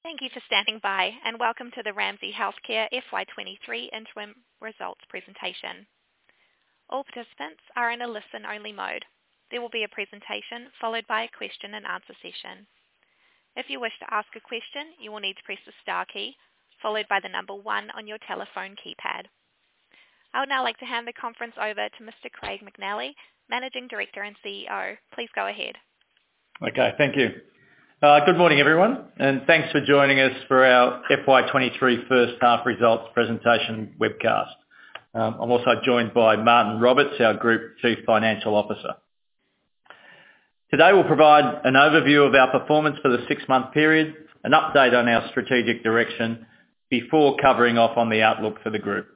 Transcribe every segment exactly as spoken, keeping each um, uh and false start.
Thank you for standing by, and welcome to the Ramsay Health Care F Y twenty-three interim results presentation. All participants are in a listen-only mode. There will be a presentation followed by a question and answer session. If you wish to ask a question, you will need to press the star key, followed by the number one on your telephone keypad. I would now like to hand the conference over to Mister Craig McNally, Managing Director and C E O. Please go ahead. Okay, thank you. Uh, good morning, everyone, and thanks for joining us for our F Y twenty-three first half results presentation webcast. Um, I'm also joined by Martin Roberts, our Group Chief Financial Officer. Today we'll provide an overview of our performance for the six-month period, an update on our strategic direction, before covering off on the outlook for the group.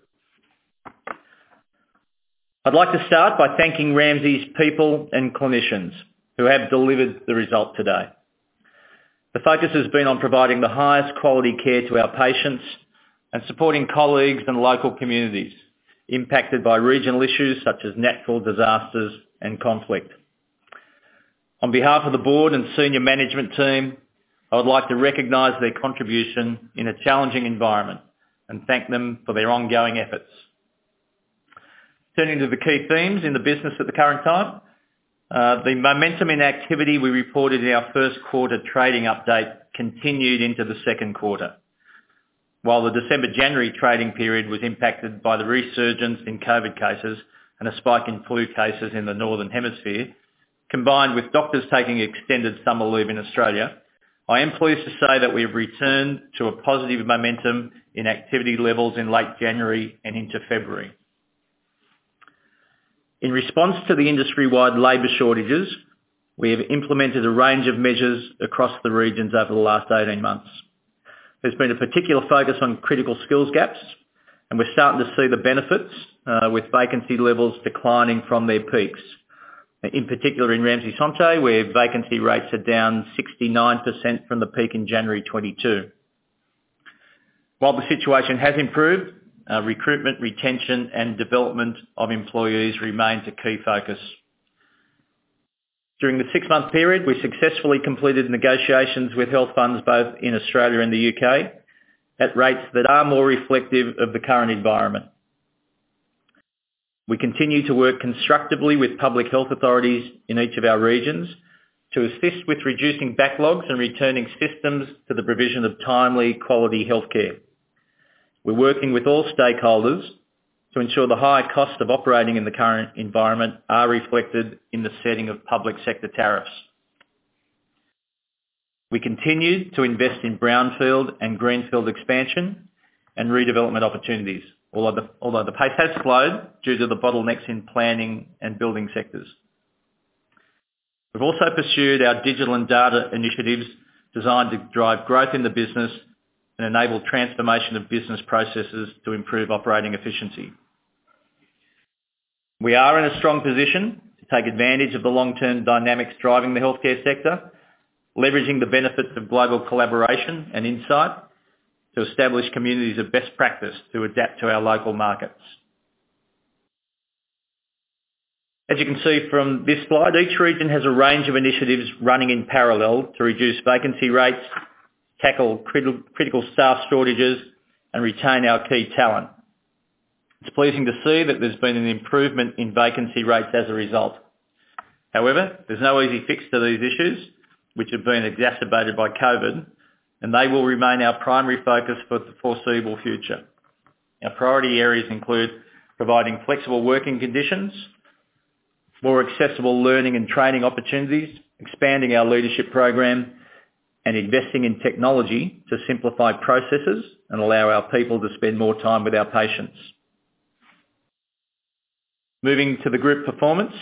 I'd like to start by thanking Ramsay's people and clinicians who have delivered the result today. The focus has been on providing the highest quality care to our patients and supporting colleagues and local communities impacted by regional issues such as natural disasters and conflict. On behalf of the board and senior management team, I would like to recognise their contribution in a challenging environment and thank them for their ongoing efforts. Turning to the key themes in the business at the current time, Uh, the momentum in activity we reported in our first quarter trading update continued into the second quarter. While the December-January trading period was impacted by the resurgence in COVID cases and a spike in flu cases in the Northern Hemisphere, combined with doctors taking extended summer leave in Australia, I am pleased to say that we have returned to a positive momentum in activity levels in late January and into February. In response to the industry-wide labour shortages, we have implemented a range of measures across the regions over the last eighteen months. There's been a particular focus on critical skills gaps, and we're starting to see the benefits uh, with vacancy levels declining from their peaks. In particular in Ramsay Santé, where vacancy rates are down sixty-nine percent from the peak in January twenty-two. While the situation has improved, Uh, recruitment, retention and development of employees remains a key focus. During the six-month period, we successfully completed negotiations with health funds both in Australia and the U K at rates that are more reflective of the current environment. We continue to work constructively with public health authorities in each of our regions to assist with reducing backlogs and returning systems to the provision of timely, quality healthcare. We're working with all stakeholders to ensure the high cost of operating in the current environment are reflected in the setting of public sector tariffs. We continue to invest in brownfield and greenfield expansion and redevelopment opportunities, although the, although the pace has slowed due to the bottlenecks in planning and building sectors. We've also pursued our digital and data initiatives designed to drive growth in the business and enable transformation of business processes to improve operating efficiency. We are in a strong position to take advantage of the long-term dynamics driving the healthcare sector, leveraging the benefits of global collaboration and insight to establish communities of best practice to adapt to our local markets. As you can see from this slide, each region has a range of initiatives running in parallel to reduce vacancy rates, tackle critical staff shortages and retain our key talent. It's pleasing to see that there's been an improvement in vacancy rates as a result. However, there's no easy fix to these issues, which have been exacerbated by COVID, and they will remain our primary focus for the foreseeable future. Our priority areas include providing flexible working conditions, more accessible learning and training opportunities, expanding our leadership program, and investing in technology to simplify processes and allow our people to spend more time with our patients. Moving to the group performance.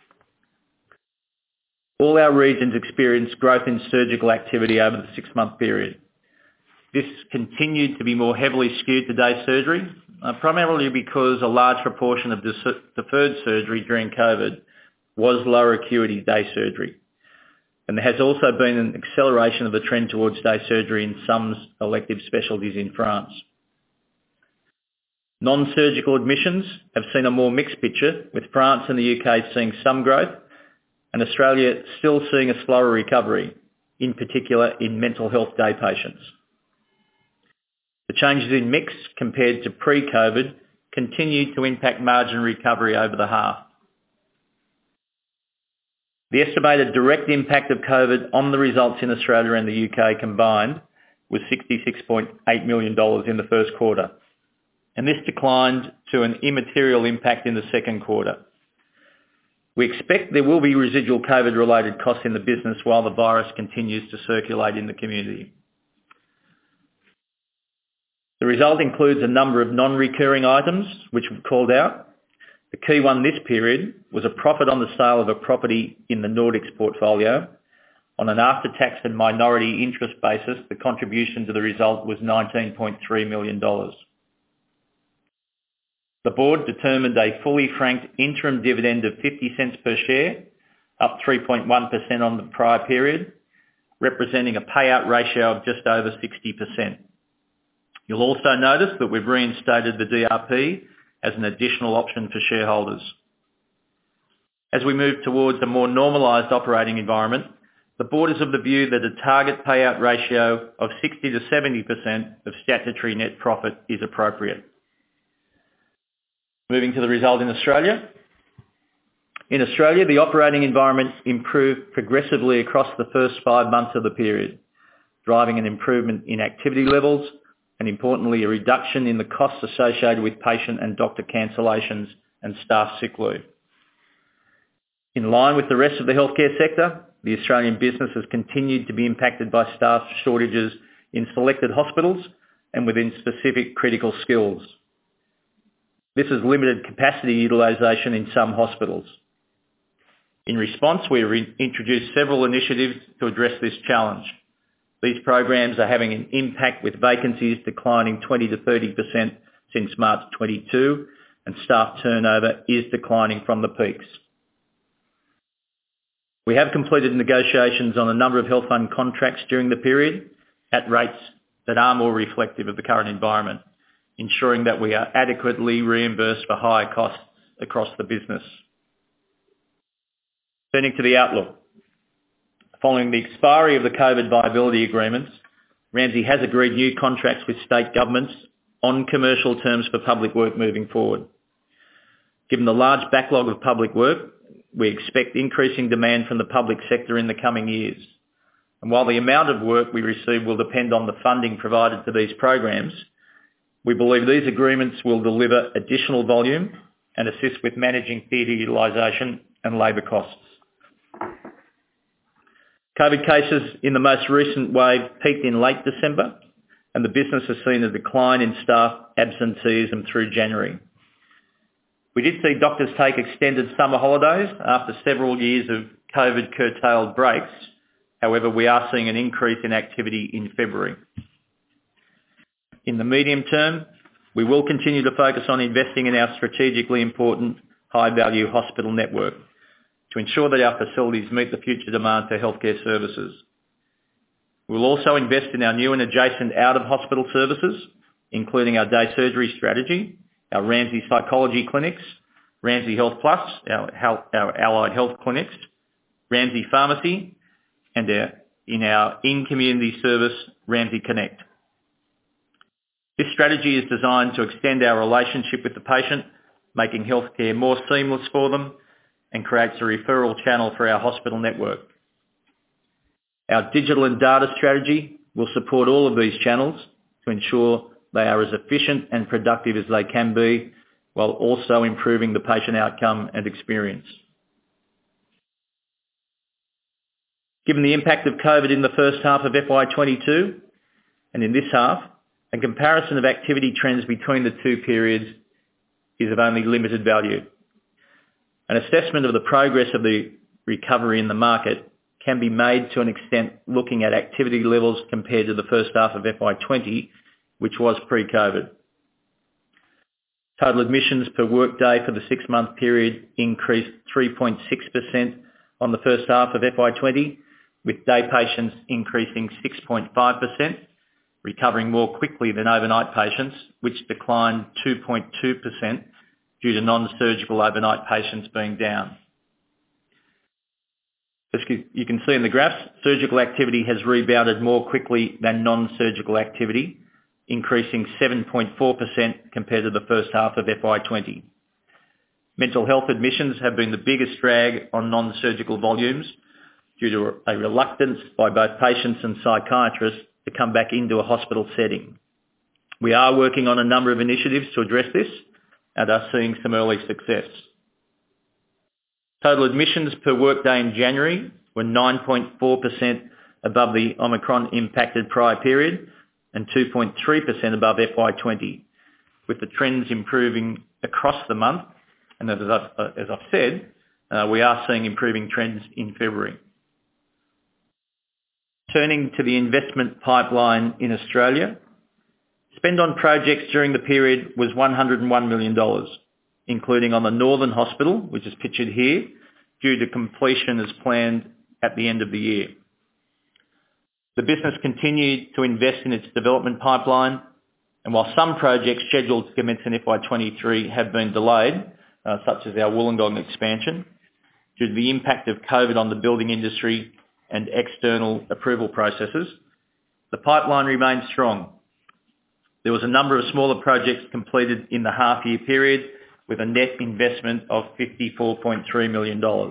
All our regions experienced growth in surgical activity over the six-month period. This continued to be more heavily skewed to day surgery, uh, primarily because a large proportion of dis- deferred surgery during COVID was lower acuity day surgery. And there has also been an acceleration of the trend towards day surgery in some elective specialties in France. Non-surgical admissions have seen a more mixed picture, with France and the U K seeing some growth and Australia still seeing a slower recovery, in particular in mental health day patients. The changes in mix compared to pre-COVID continued to impact margin recovery over the half. The estimated direct impact of COVID on the results in Australia and the U K combined was sixty-six point eight million dollars in the first quarter, and this declined to an immaterial impact in the second quarter. We expect there will be residual COVID-related costs in the business while the virus continues to circulate in the community. The result includes a number of non-recurring items which we've called out. The key one this period was a profit on the sale of a property in the Nordics portfolio. On an after-tax and minority interest basis, the contribution to the result was nineteen point three million dollars. The board determined a fully franked interim dividend of fifty cents per share, up three point one percent on the prior period, representing a payout ratio of just over sixty percent. You'll also notice that we've reinstated the D R P as an additional option for shareholders. As we move towards a more normalised operating environment, the board is of the view that a target payout ratio of sixty to seventy percent of statutory net profit is appropriate. Moving to the result in Australia. In Australia, the operating environment improved progressively across the first five months of the period, driving an improvement in activity levels and, importantly, a reduction in the costs associated with patient and doctor cancellations and staff sick leave. In line with the rest of the healthcare sector, the Australian business has continued to be impacted by staff shortages in selected hospitals and within specific critical skills. This has limited capacity utilisation in some hospitals. In response, we have re- introduced several initiatives to address this challenge. These programs are having an impact, with vacancies declining twenty to thirty percent since March twenty-two, and staff turnover is declining from the peaks. We have completed negotiations on a number of health fund contracts during the period at rates that are more reflective of the current environment, ensuring that we are adequately reimbursed for higher costs across the business. Turning to the outlook. Following the expiry of the COVID viability agreements, Ramsay has agreed new contracts with state governments on commercial terms for public work moving forward. Given the large backlog of public work, we expect increasing demand from the public sector in the coming years. And while the amount of work we receive will depend on the funding provided to these programs, we believe these agreements will deliver additional volume and assist with managing theatre utilisation and labour costs. COVID cases in the most recent wave peaked in late December, and the business has seen a decline in staff absenteeism through January. We did see doctors take extended summer holidays after several years of COVID-curtailed breaks. However, we are seeing an increase in activity in February. In the medium term, we will continue to focus on investing in our strategically important high-value hospital network to ensure that our facilities meet the future demand for healthcare services. We'll also invest in our new and adjacent out-of-hospital services, including our day surgery strategy, our Ramsay Psychology Clinics, Ramsay Health Plus, our, health, our allied health clinics, Ramsay Pharmacy, and our, in our in-community service, Ramsay Connect. This strategy is designed to extend our relationship with the patient, making healthcare more seamless for them, and creates a referral channel for our hospital network. Our digital and data strategy will support all of these channels to ensure they are as efficient and productive as they can be, while also improving the patient outcome and experience. Given the impact of COVID in the first half of F Y twenty-two and in this half, a comparison of activity trends between the two periods is of only limited value. An assessment of the progress of the recovery in the market can be made to an extent looking at activity levels compared to the first half of F Y twenty, which was pre-COVID. Total admissions per workday for the six-month period increased three point six percent on the first half of F Y twenty, with day patients increasing six point five percent, recovering more quickly than overnight patients, which declined two point two percent due to non-surgical overnight patients being down. As you can see in the graphs, surgical activity has rebounded more quickly than non-surgical activity, increasing seven point four percent compared to the first half of F Y twenty. Mental health admissions have been the biggest drag on non-surgical volumes due to a reluctance by both patients and psychiatrists to come back into a hospital setting. We are working on a number of initiatives to address this and are seeing some early success. Total admissions per workday in January were nine point four percent above the Omicron impacted prior period and two point three percent above F Y twenty, with the trends improving across the month. And as I've, as I've said, uh, we are seeing improving trends in February. Turning to the investment pipeline in Australia, spend on projects during the period was one hundred and one million dollars, including on the Northern Hospital, which is pictured here, due to completion as planned at the end of the year. The business continued to invest in its development pipeline, and while some projects scheduled to commence in F Y twenty-three have been delayed, uh, such as our Wollongong expansion, due to the impact of COVID on the building industry and external approval processes, the pipeline remains strong. There was a number of smaller projects completed in the half-year period with a net investment of fifty-four point three million dollars.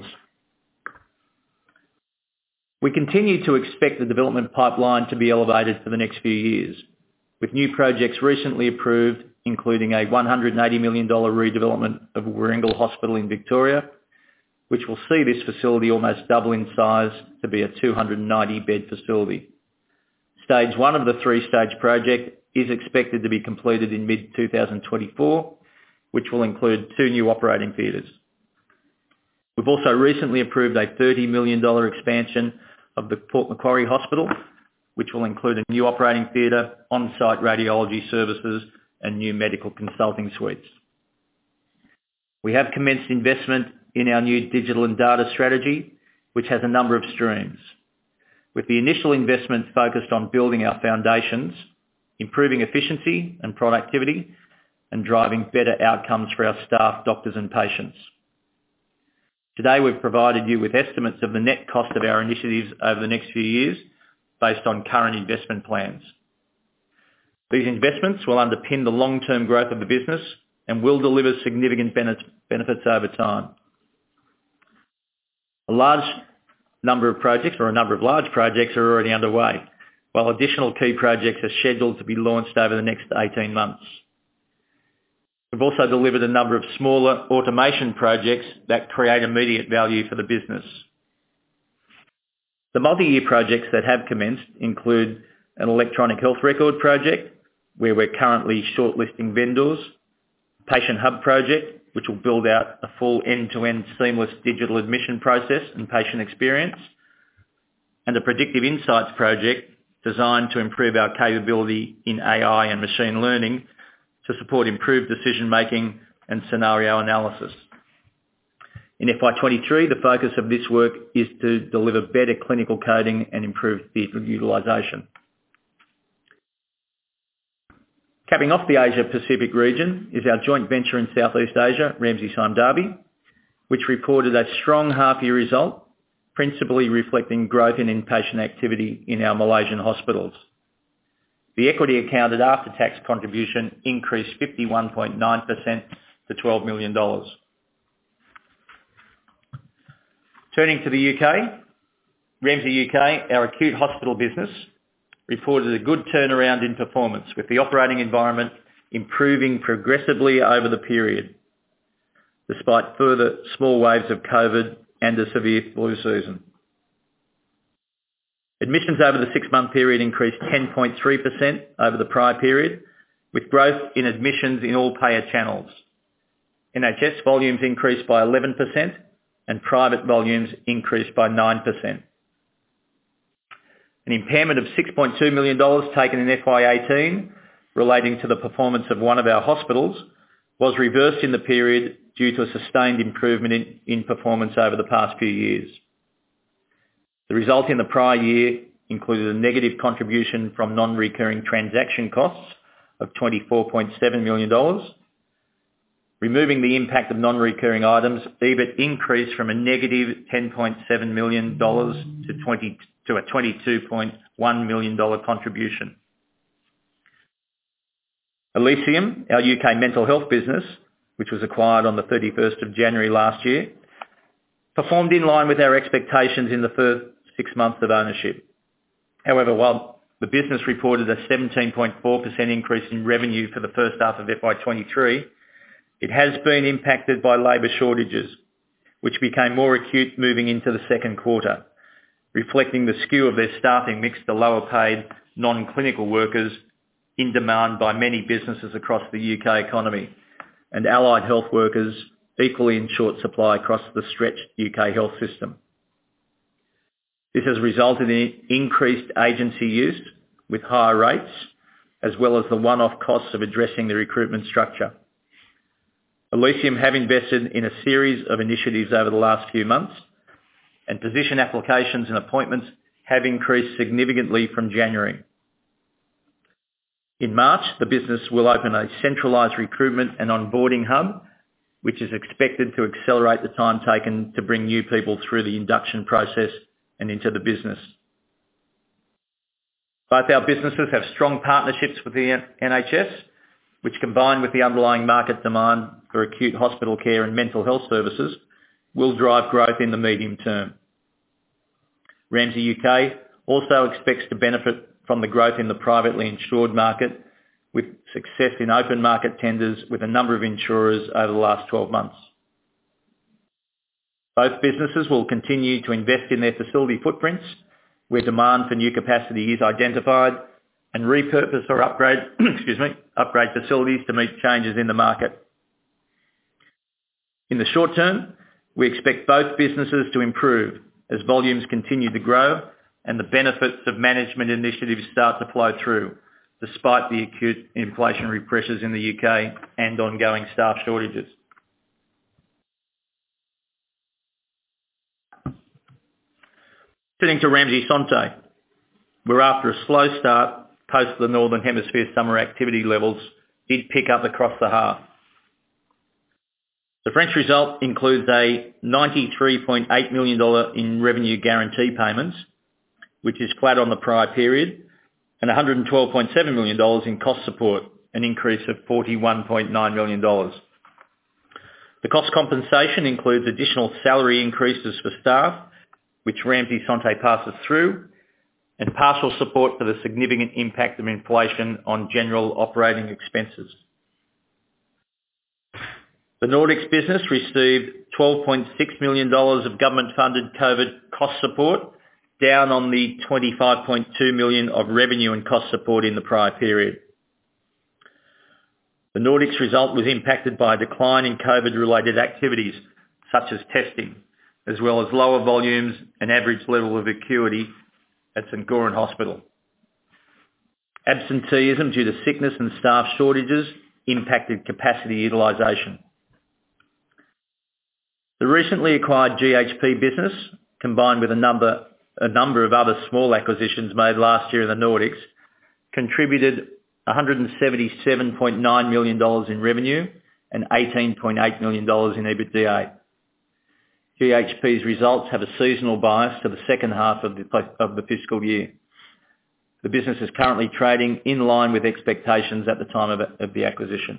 We continue to expect the development pipeline to be elevated for the next few years, with new projects recently approved, including a one hundred and eighty million dollars redevelopment of Warringal Hospital in Victoria, which will see this facility almost double in size to be a two hundred ninety bed facility. Stage one of the three-stage project is expected to be completed in mid twenty twenty-four, which will include two new operating theatres. We've also recently approved a thirty million dollars expansion of the Port Macquarie Hospital, which will include a new operating theatre, on-site radiology services and new medical consulting suites. We have commenced investment in our new digital and data strategy, which has a number of streams, with the initial investment focused on building our foundations, improving efficiency and productivity, and driving better outcomes for our staff, doctors and patients. Today we've provided you with estimates of the net cost of our initiatives over the next few years based on current investment plans. These investments will underpin the long-term growth of the business and will deliver significant benefits over time. A large number of projects, or a number of large projects, are already underway, while additional key projects are scheduled to be launched over the next eighteen months. We've also delivered a number of smaller automation projects that create immediate value for the business. The multi-year projects that have commenced include an electronic health record project, where we're currently shortlisting vendors, a patient hub project, which will build out a full end-to-end seamless digital admission process and patient experience, and a predictive insights project designed to improve our capability in A I and machine learning to support improved decision-making and scenario analysis. In F Y twenty-three, the focus of this work is to deliver better clinical coding and improved theatre utilisation. Capping off the Asia-Pacific region is our joint venture in Southeast Asia, Ramsay Sime Darby, which reported a strong half-year result, principally reflecting growth in inpatient activity in our Malaysian hospitals. The equity accounted after-tax contribution increased fifty-one point nine percent to twelve million dollars. Turning to the U K, Ramsay U K, our acute hospital business, reported a good turnaround in performance, with the operating environment improving progressively over the period, despite further small waves of COVID and a severe flu season. Admissions over the six-month period increased ten point three percent over the prior period, with growth in admissions in all payer channels. N H S volumes increased by eleven percent and private volumes increased by nine percent. An impairment of six point two million dollars taken in F Y eighteen relating to the performance of one of our hospitals was reversed in the period due to a sustained improvement in, in performance over the past few years. The result in the prior year included a negative contribution from non-recurring transaction costs of twenty-four point seven million dollars. Removing the impact of non-recurring items, E B I T increased from a negative ten point seven million dollars to, twenty, to a twenty-two point one million dollars contribution. Elysium, our U K mental health business, which was acquired on the thirty-first of January last year, performed in line with our expectations in the first six months of ownership. However, while the business reported a seventeen point four percent increase in revenue for the first half of F Y twenty-three, it has been impacted by labour shortages, which became more acute moving into the second quarter, reflecting the skew of their staffing mix to lower paid non-clinical workers in demand by many businesses across the U K economy, and allied health workers equally in short supply across the stretched U K health system. This has resulted in increased agency use with higher rates, as well as the one-off costs of addressing the recruitment structure. Elysium have invested in a series of initiatives over the last few months, and position applications and appointments have increased significantly from January. In March, the business will open a centralised recruitment and onboarding hub, which is expected to accelerate the time taken to bring new people through the induction process and into the business. Both our businesses have strong partnerships with the N H S, which, combined with the underlying market demand for acute hospital care and mental health services, will drive growth in the medium term. Ramsay U K also expects to benefit from the growth in the privately insured market, with success in open market tenders with a number of insurers over the last twelve months. Both businesses will continue to invest in their facility footprints where demand for new capacity is identified, and repurpose or upgrade, excuse me, upgrade facilities to meet changes in the market. In the short term, we expect both businesses to improve as volumes continue to grow and the benefits of management initiatives start to flow through, despite the acute inflationary pressures in the U K and ongoing staff shortages. Turning to Ramsay Santé, where after a slow start, post the Northern Hemisphere summer activity levels did pick up across the half. The French result includes a ninety-three point eight million dollars in revenue guarantee payments, which is flat on the prior period, and one hundred twelve point seven million dollars in cost support, an increase of forty-one point nine million dollars. The cost compensation includes additional salary increases for staff, which Ramsay Santé passes through, and partial support for the significant impact of inflation on general operating expenses. The Nordics business received twelve point six million dollars of government-funded COVID cost support, down on the twenty-five point two million dollars of revenue and cost support in the prior period. The Nordics result was impacted by a decline in COVID-related activities, such as testing, as well as lower volumes and average level of acuity at St Goran Hospital. Absenteeism due to sickness and staff shortages impacted capacity utilisation. The recently acquired G H P business, combined with a number, a number of other small acquisitions made last year in the Nordics, contributed one hundred seventy-seven point nine million dollars in revenue and eighteen point eight million dollars in EBITDA. G H P's results have a seasonal bias to the second half of the, of the fiscal year. The business is currently trading in line with expectations at the time of, of the acquisition.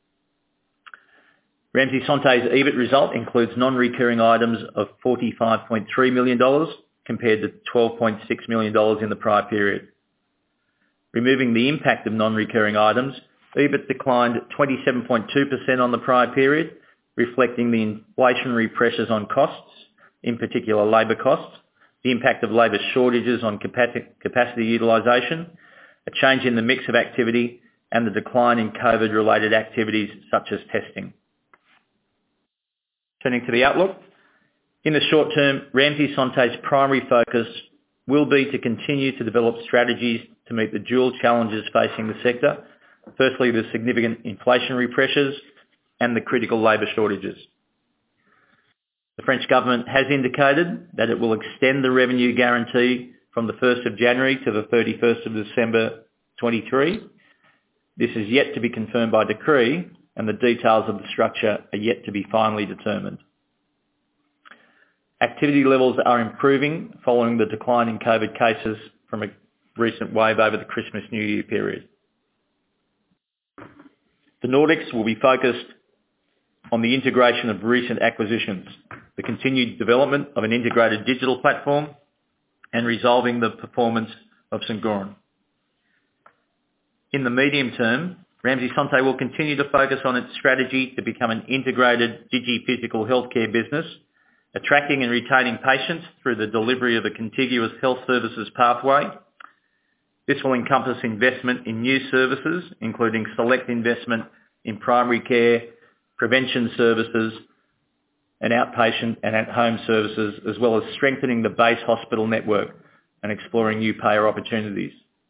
Ramsay Santé's EBIT result includes non-recurring items of forty-five point three million dollars compared to twelve point six million dollars in the prior period. Removing the impact of non-recurring items, EBIT declined twenty-seven point two percent on the prior period, reflecting the inflationary pressures on costs, in particular labour costs, the impact of labour shortages on capacity utilisation, a change in the mix of activity, and the decline in COVID-related activities such as testing. Turning to the outlook. In the short term, Ramsay Santé's primary focus will be to continue to develop strategies to meet the dual challenges facing the sector. Firstly, the significant inflationary pressures and the critical labour shortages. The French government has indicated that it will extend the revenue guarantee from the first of January to the thirty-first of December twenty-three. This is yet to be confirmed by decree, and the details of the structure are yet to be finally determined. Activity levels are improving following the decline in COVID cases from a recent wave over the Christmas New Year period. The Nordics will be focused on the integration of recent acquisitions, the continued development of an integrated digital platform, and resolving the performance of St Goran. In the medium term, Ramsay Santé will continue to focus on its strategy to become an integrated digi-physical healthcare business, attracting and retaining patients through the delivery of a contiguous health services pathway. This will encompass investment in new services, including select investment in primary care, prevention services, and outpatient and at-home services, as well as strengthening the base hospital network and exploring new payer opportunities.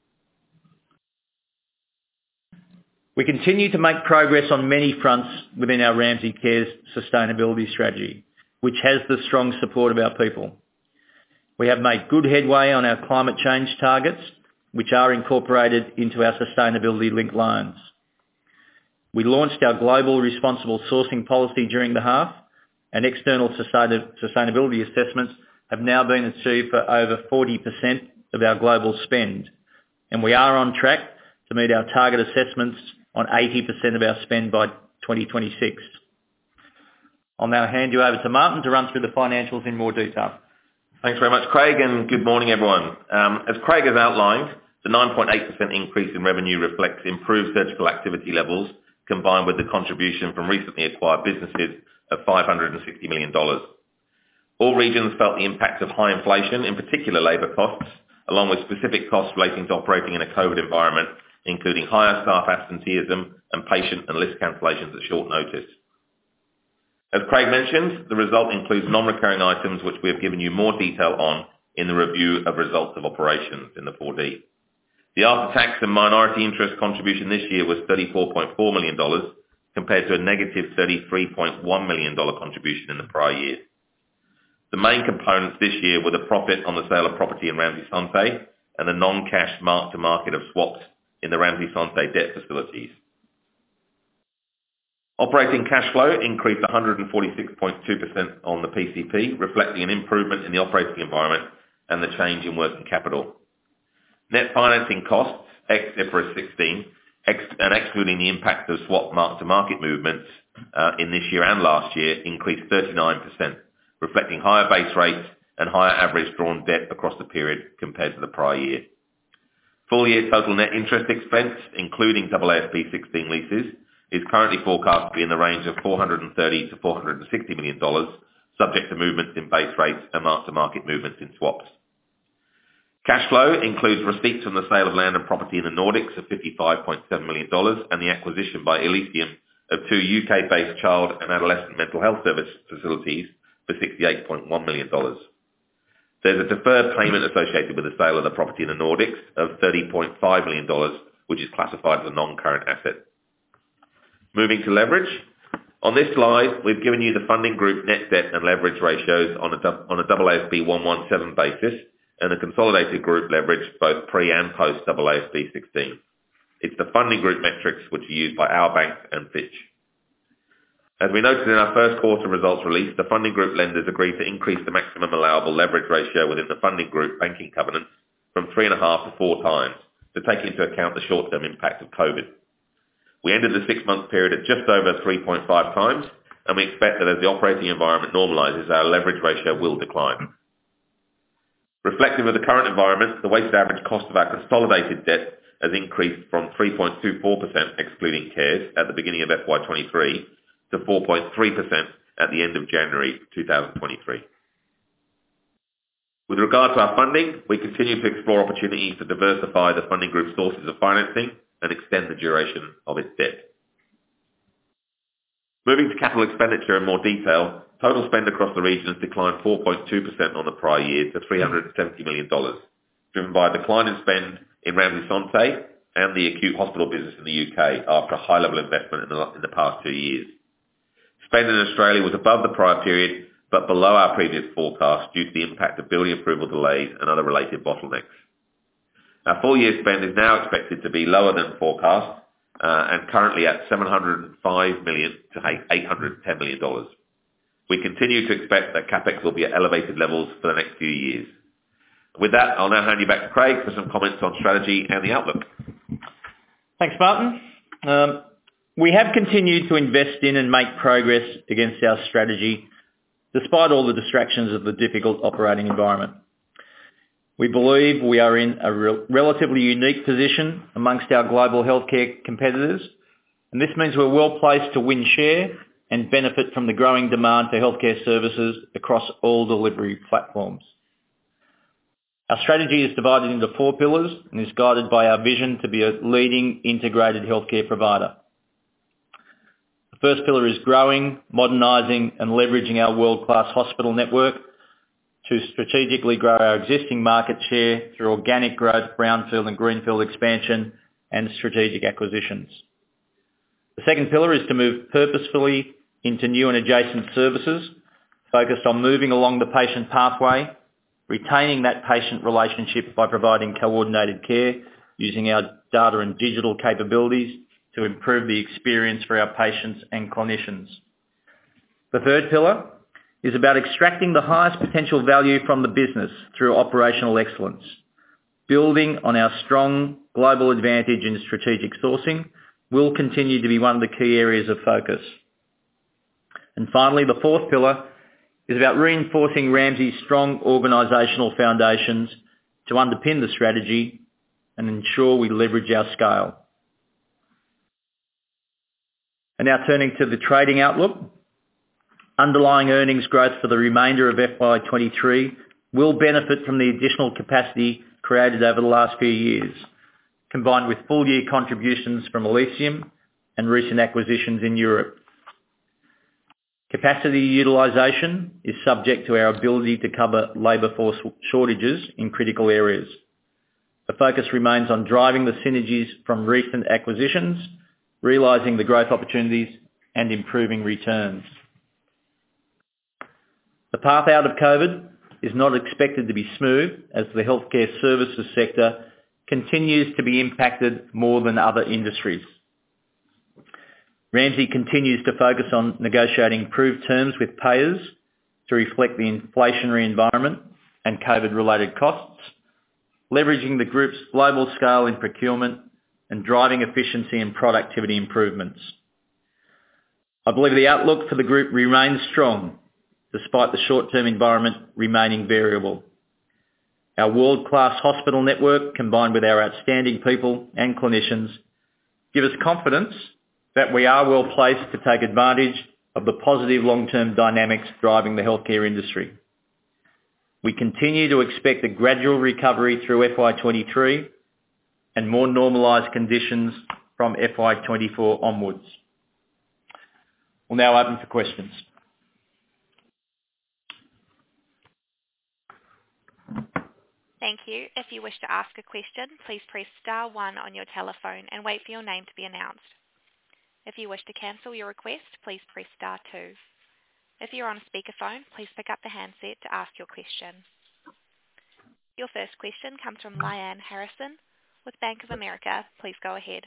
We continue to make progress on many fronts within our Ramsay Cares sustainability strategy, which has the strong support of our people. We have made good headway on our climate change targets, which are incorporated into our sustainability-linked loans. We launched our global responsible sourcing policy during the half, and external sustainability assessments have now been achieved for over forty percent of our global spend, and we are on track to meet our target assessments on eighty percent of our spend by twenty twenty-six. I'll now hand you over to Martin to run through the financials in more detail. Thanks very much, Craig, and good morning, everyone. Um, as Craig has outlined, the nine point eight percent increase in revenue reflects improved surgical activity levels combined with the contribution from recently acquired businesses of five hundred sixty million dollars. All regions felt the impact of high inflation, in particular labour costs, along with specific costs relating to operating in a COVID environment, including higher staff absenteeism and patient and list cancellations at short notice. As Craig mentioned, the result includes non-recurring items which we have given you more detail on in the review of results of operations in the four D. The after-tax and minority interest contribution this year was thirty-four point four million dollars compared to a negative thirty-three point one million dollars contribution in the prior year. The main components this year were the profit on the sale of property in Ramsay Santé and the non-cash mark-to-market of swaps in the Ramsay Santé debt facilities. Operating cash flow increased one hundred forty-six point two percent on the P C P, reflecting an improvement in the operating environment and the change in working capital. Net financing costs, ex I F R S sixteen, ex- and excluding the impact of swap mark-to-market movements uh, in this year and last year, increased thirty-nine percent, reflecting higher base rates and higher average drawn debt across the period compared to the prior year. Full year total net interest expense, including A A S B sixteen leases, is currently forecast to be in the range of four hundred thirty to four hundred sixty million dollars, subject to movements in base rates and mark-to-market movements in swaps. Cash flow includes receipts from the sale of land and property in the Nordics of fifty-five point seven million dollars and the acquisition by Elysium of two U K-based child and adolescent mental health service facilities for sixty-eight point one million dollars. There's a deferred payment associated with the sale of the property in the Nordics of thirty point five million dollars, which is classified as a non-current asset. Moving to leverage. On this slide, we've given you the funding group net debt and leverage ratios on a, on a A A S B one seventeen basis and the consolidated group leverage both pre and post A A S B sixteen. It's the funding group metrics which are used by our bank and Fitch. As we noted in our first quarter results release, the funding group lenders agreed to increase the maximum allowable leverage ratio within the funding group banking covenants from three and a half to four times to take into account the short-term impact of COVID. We ended the six-month period at just over three point five times, and we expect that as the operating environment normalises, our leverage ratio will decline. Reflective of the current environment, the weighted average cost of our consolidated debt has increased from three point two four percent excluding cares at the beginning of F Y twenty-three to four point three percent at the end of January twenty twenty-three. With regard to our funding, we continue to explore opportunities to diversify the funding group's sources of financing and extend the duration of its debt. Moving to capital expenditure in more detail, total spend across the regions declined four point two percent on the prior year to three hundred seventy million dollars, driven by a decline in spend in Ramsay Santé and the acute hospital business in the U K after a high level investment in the, in the past two years. Spend in Australia was above the prior period, but below our previous forecast due to the impact of building approval delays and other related bottlenecks. Our full year spend is now expected to be lower than forecast uh, and currently at seven hundred five million dollars to eight hundred ten million dollars. We continue to expect that CapEx will be at elevated levels for the next few years. With that, I'll now hand you back to Craig for some comments on strategy and the outlook. Thanks, Martin. Um, We have continued to invest in and make progress against our strategy, despite all the distractions of the difficult operating environment. We believe we are in a re- relatively unique position amongst our global healthcare competitors, and this means we're well placed to win share and benefit from the growing demand for healthcare services across all delivery platforms. Our strategy is divided into four pillars and is guided by our vision to be a leading integrated healthcare provider. The first pillar is growing, modernising and leveraging our world-class hospital network to strategically grow our existing market share through organic growth, brownfield and greenfield expansion and strategic acquisitions. The second pillar is to move purposefully into new and adjacent services, focused on moving along the patient pathway, retaining that patient relationship by providing coordinated care using our data and digital capabilities to improve the experience for our patients and clinicians. The third pillar is about extracting the highest potential value from the business through operational excellence, building on our strong global advantage in strategic sourcing will continue to be one of the key areas of focus. And finally, the fourth pillar is about reinforcing Ramsay's strong organisational foundations to underpin the strategy and ensure we leverage our scale. And now turning to the trading outlook. Underlying earnings growth for the remainder of F Y twenty-three will benefit from the additional capacity created over the last few years, combined with full-year contributions from Elysium and recent acquisitions in Europe. Capacity utilisation is subject to our ability to cover labour force shortages in critical areas. The focus remains on driving the synergies from recent acquisitions, realising the growth opportunities and improving returns. The path out of COVID is not expected to be smooth as the healthcare services sector continues to be impacted more than other industries. Ramsay continues to focus on negotiating improved terms with payers to reflect the inflationary environment and COVID-related costs, leveraging the group's global scale in procurement and driving efficiency and productivity improvements. I believe the outlook for the group remains strong, despite the short-term environment remaining variable. Our world-class hospital network, combined with our outstanding people and clinicians, give us confidence that we are well placed to take advantage of the positive long-term dynamics driving the healthcare industry. We continue to expect a gradual recovery through F Y twenty-three and more normalised conditions from F Y twenty-four onwards. We'll now open for questions. Thank you. If you wish to ask a question, please press star one on your telephone and wait for your name to be announced. If you wish to cancel your request, please press star two. If you're on a speakerphone, please pick up the handset to ask your question. Your first question comes from Lyanne Harrison with Bank of America. Please go ahead.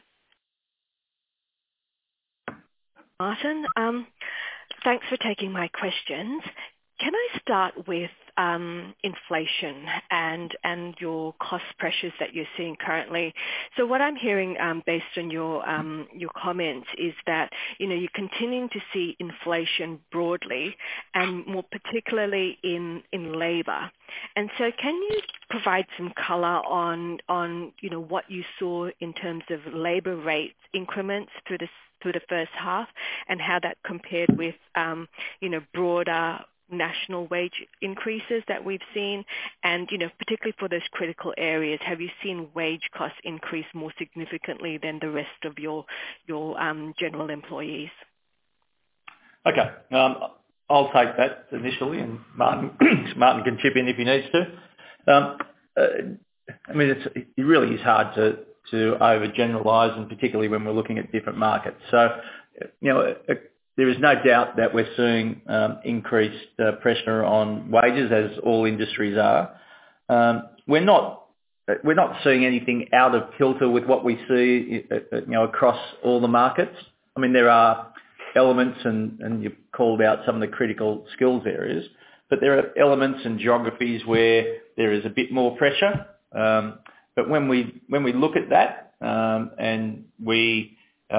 Martin, um, thanks for taking my questions. Can I start with um, inflation and and your cost pressures that you're seeing currently? So what I'm hearing, um, based on your um, your comments, is that you know you're continuing to see inflation broadly, and more particularly in in labour. And so, can you provide some colour on on you know what you saw in terms of labour rate increments through the through the first half, and how that compared with um, you know broader national wage increases that we've seen, and you know particularly for those critical areas, have you seen wage costs increase more significantly than the rest of your your um, general employees? Okay, um, I'll take that initially, and Martin Martin can chip in if he needs to. Um, uh, I mean, it's, it really is hard to to overgeneralise, and particularly when we're looking at different markets. So, you know. A, There is no doubt that we're seeing um, increased uh, pressure on wages, as all industries are. Um, we're not we're not seeing anything out of kilter with what we see, you know, across all the markets. I mean, there are elements, and, and you've called out some of the critical skills areas, but there are elements and geographies where there is a bit more pressure. Um, but when we when we look at that um, and we um,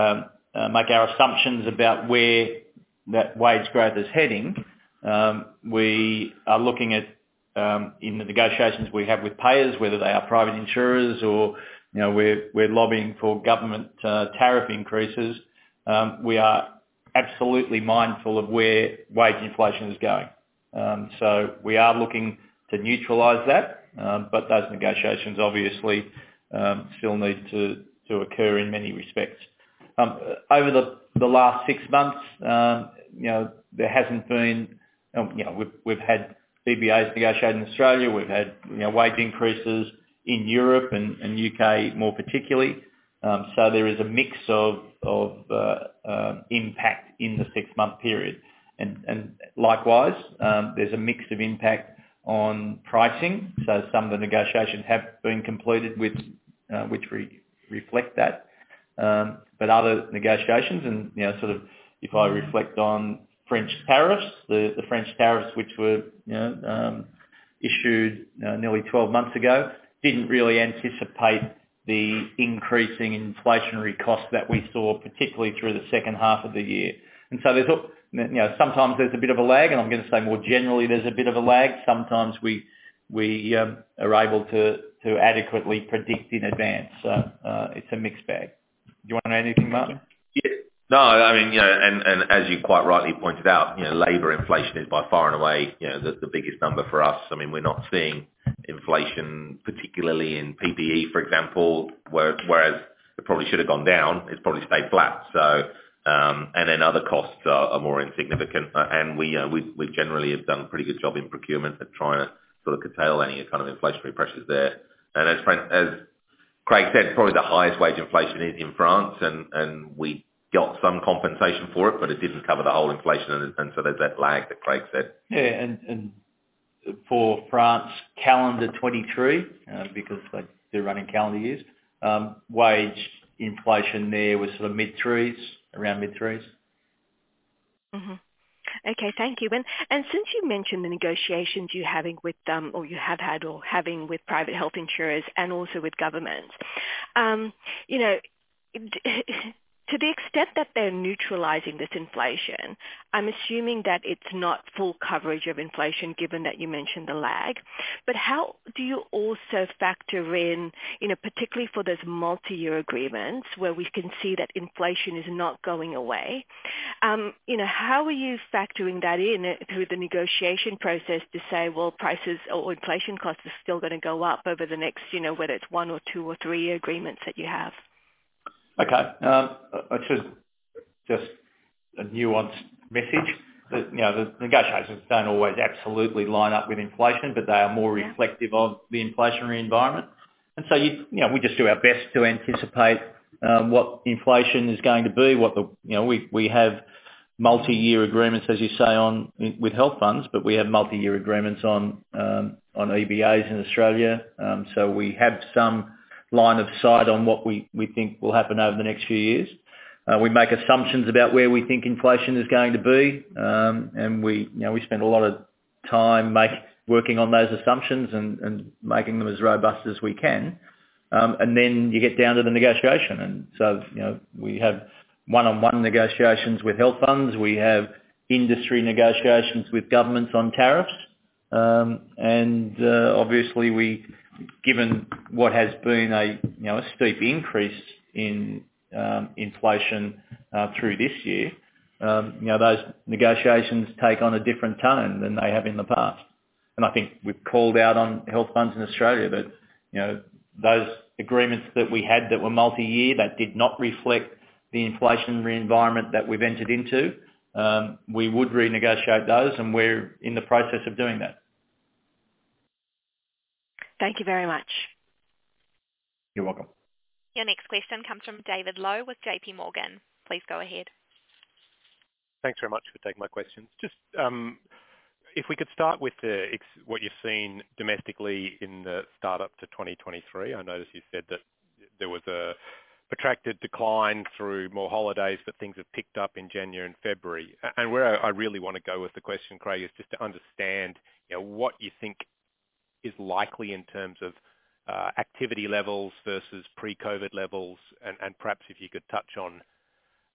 uh, make our assumptions about where that wage growth is heading, um, we are looking at um, in the negotiations we have with payers, whether they are private insurers or you know we're we're lobbying for government uh, tariff increases. Um, we are absolutely mindful of where wage inflation is going. Um, so we are looking to neutralise that, um, but those negotiations obviously um, still need to, to occur in many respects. Um, over the, the last six months, um, you know, there hasn't been, um, you know, we've, we've had B B As negotiated in Australia, we've had you know, wage increases in Europe and, and U K more particularly. Um, so there is a mix of, of uh, uh, impact in the six-month period. And, and likewise, um, there's a mix of impact on pricing. So some of the negotiations have been completed with uh, which re- reflect that. Um, but other negotiations, and you know, sort of, if I reflect on French tariffs, the, the French tariffs which were you know, um, issued uh, nearly twelve months ago, didn't really anticipate the increasing inflationary costs that we saw, particularly through the second half of the year. And so there's, you know, sometimes there's a bit of a lag, and I'm going to say more generally there's a bit of a lag. Sometimes we we um, are able to, to adequately predict in advance. So uh, it's a mixed bag. Do you want to add anything, Martin? Yeah. No, I mean, you know, and, and as you quite rightly pointed out, you know, labour inflation is by far and away, you know, the, the biggest number for us. I mean, we're not seeing inflation, particularly in P P E, for example, where, whereas it probably should have gone down, it's probably stayed flat. So, um, and then other costs are, are more insignificant, uh, and we, uh, we we generally have done a pretty good job in procurement at trying to sort of curtail any kind of inflationary pressures there. And as Frank, as Craig said, probably the highest wage inflation is in France, and, and we got some compensation for it, but it didn't cover the whole inflation, and, and so there's that lag that Craig said. Yeah, and, and for France, calendar twenty-three, uh, because they do run in calendar years, um, wage inflation there was sort of mid-threes, around mid-threes. Mm-hmm. Okay, thank you. And and since you mentioned the negotiations you're having with, um, or you have had or having with private health insurers and also with governments, um, you know, to the extent that they're neutralizing this inflation, I'm assuming that it's not full coverage of inflation, given that you mentioned the lag. But how do you also factor in, you know, particularly for those multi-year agreements where we can see that inflation is not going away, um, you know, how are you factoring that in through the negotiation process to say, well, prices or inflation costs are still going to go up over the next, you know, whether it's one or two or three year agreements that you have? Okay. Um, I should just a nuanced message that, you know, the negotiations don't always absolutely line up with inflation, but they are more Yeah. reflective of the inflationary environment. And so, you, you know, we just do our best to anticipate um, what inflation is going to be, what the, you know, we, we have multi-year agreements, as you say, on with health funds, but we have multi-year agreements on um, on E B As in Australia. Um, so we have some line of sight on what we, we think will happen over the next few years. Uh, we make assumptions about where we think inflation is going to be, um, and we, you know, we spend a lot of time make, working on those assumptions and, and making them as robust as we can. Um, and then you get down to the negotiation. And so, you know, we have one-on-one negotiations with health funds. We have industry negotiations with governments on tariffs. Um, and uh, obviously we, given what has been a, you know, a steep increase in um, inflation uh, through this year, um, you know, those negotiations take on a different tone than they have in the past. And I think we've called out on health funds in Australia that, you know, those agreements that we had that were multi-year, that did not reflect the inflationary environment that we've entered into, um, we would renegotiate those, and we're in the process of doing that. Thank you very much. You're welcome. Your next question comes from David Lowe with J P Morgan. Please go ahead. Thanks very much for taking my questions. Just um, if we could start with the, what you've seen domestically in the start up to twenty twenty-three. I noticed you said that there was a protracted decline through more holidays, but things have picked up in January and February. And where I really want to go with the question, Craig, is just to understand, you know, what you think is likely in terms of uh, activity levels versus pre-COVID levels, and, and perhaps if you could touch on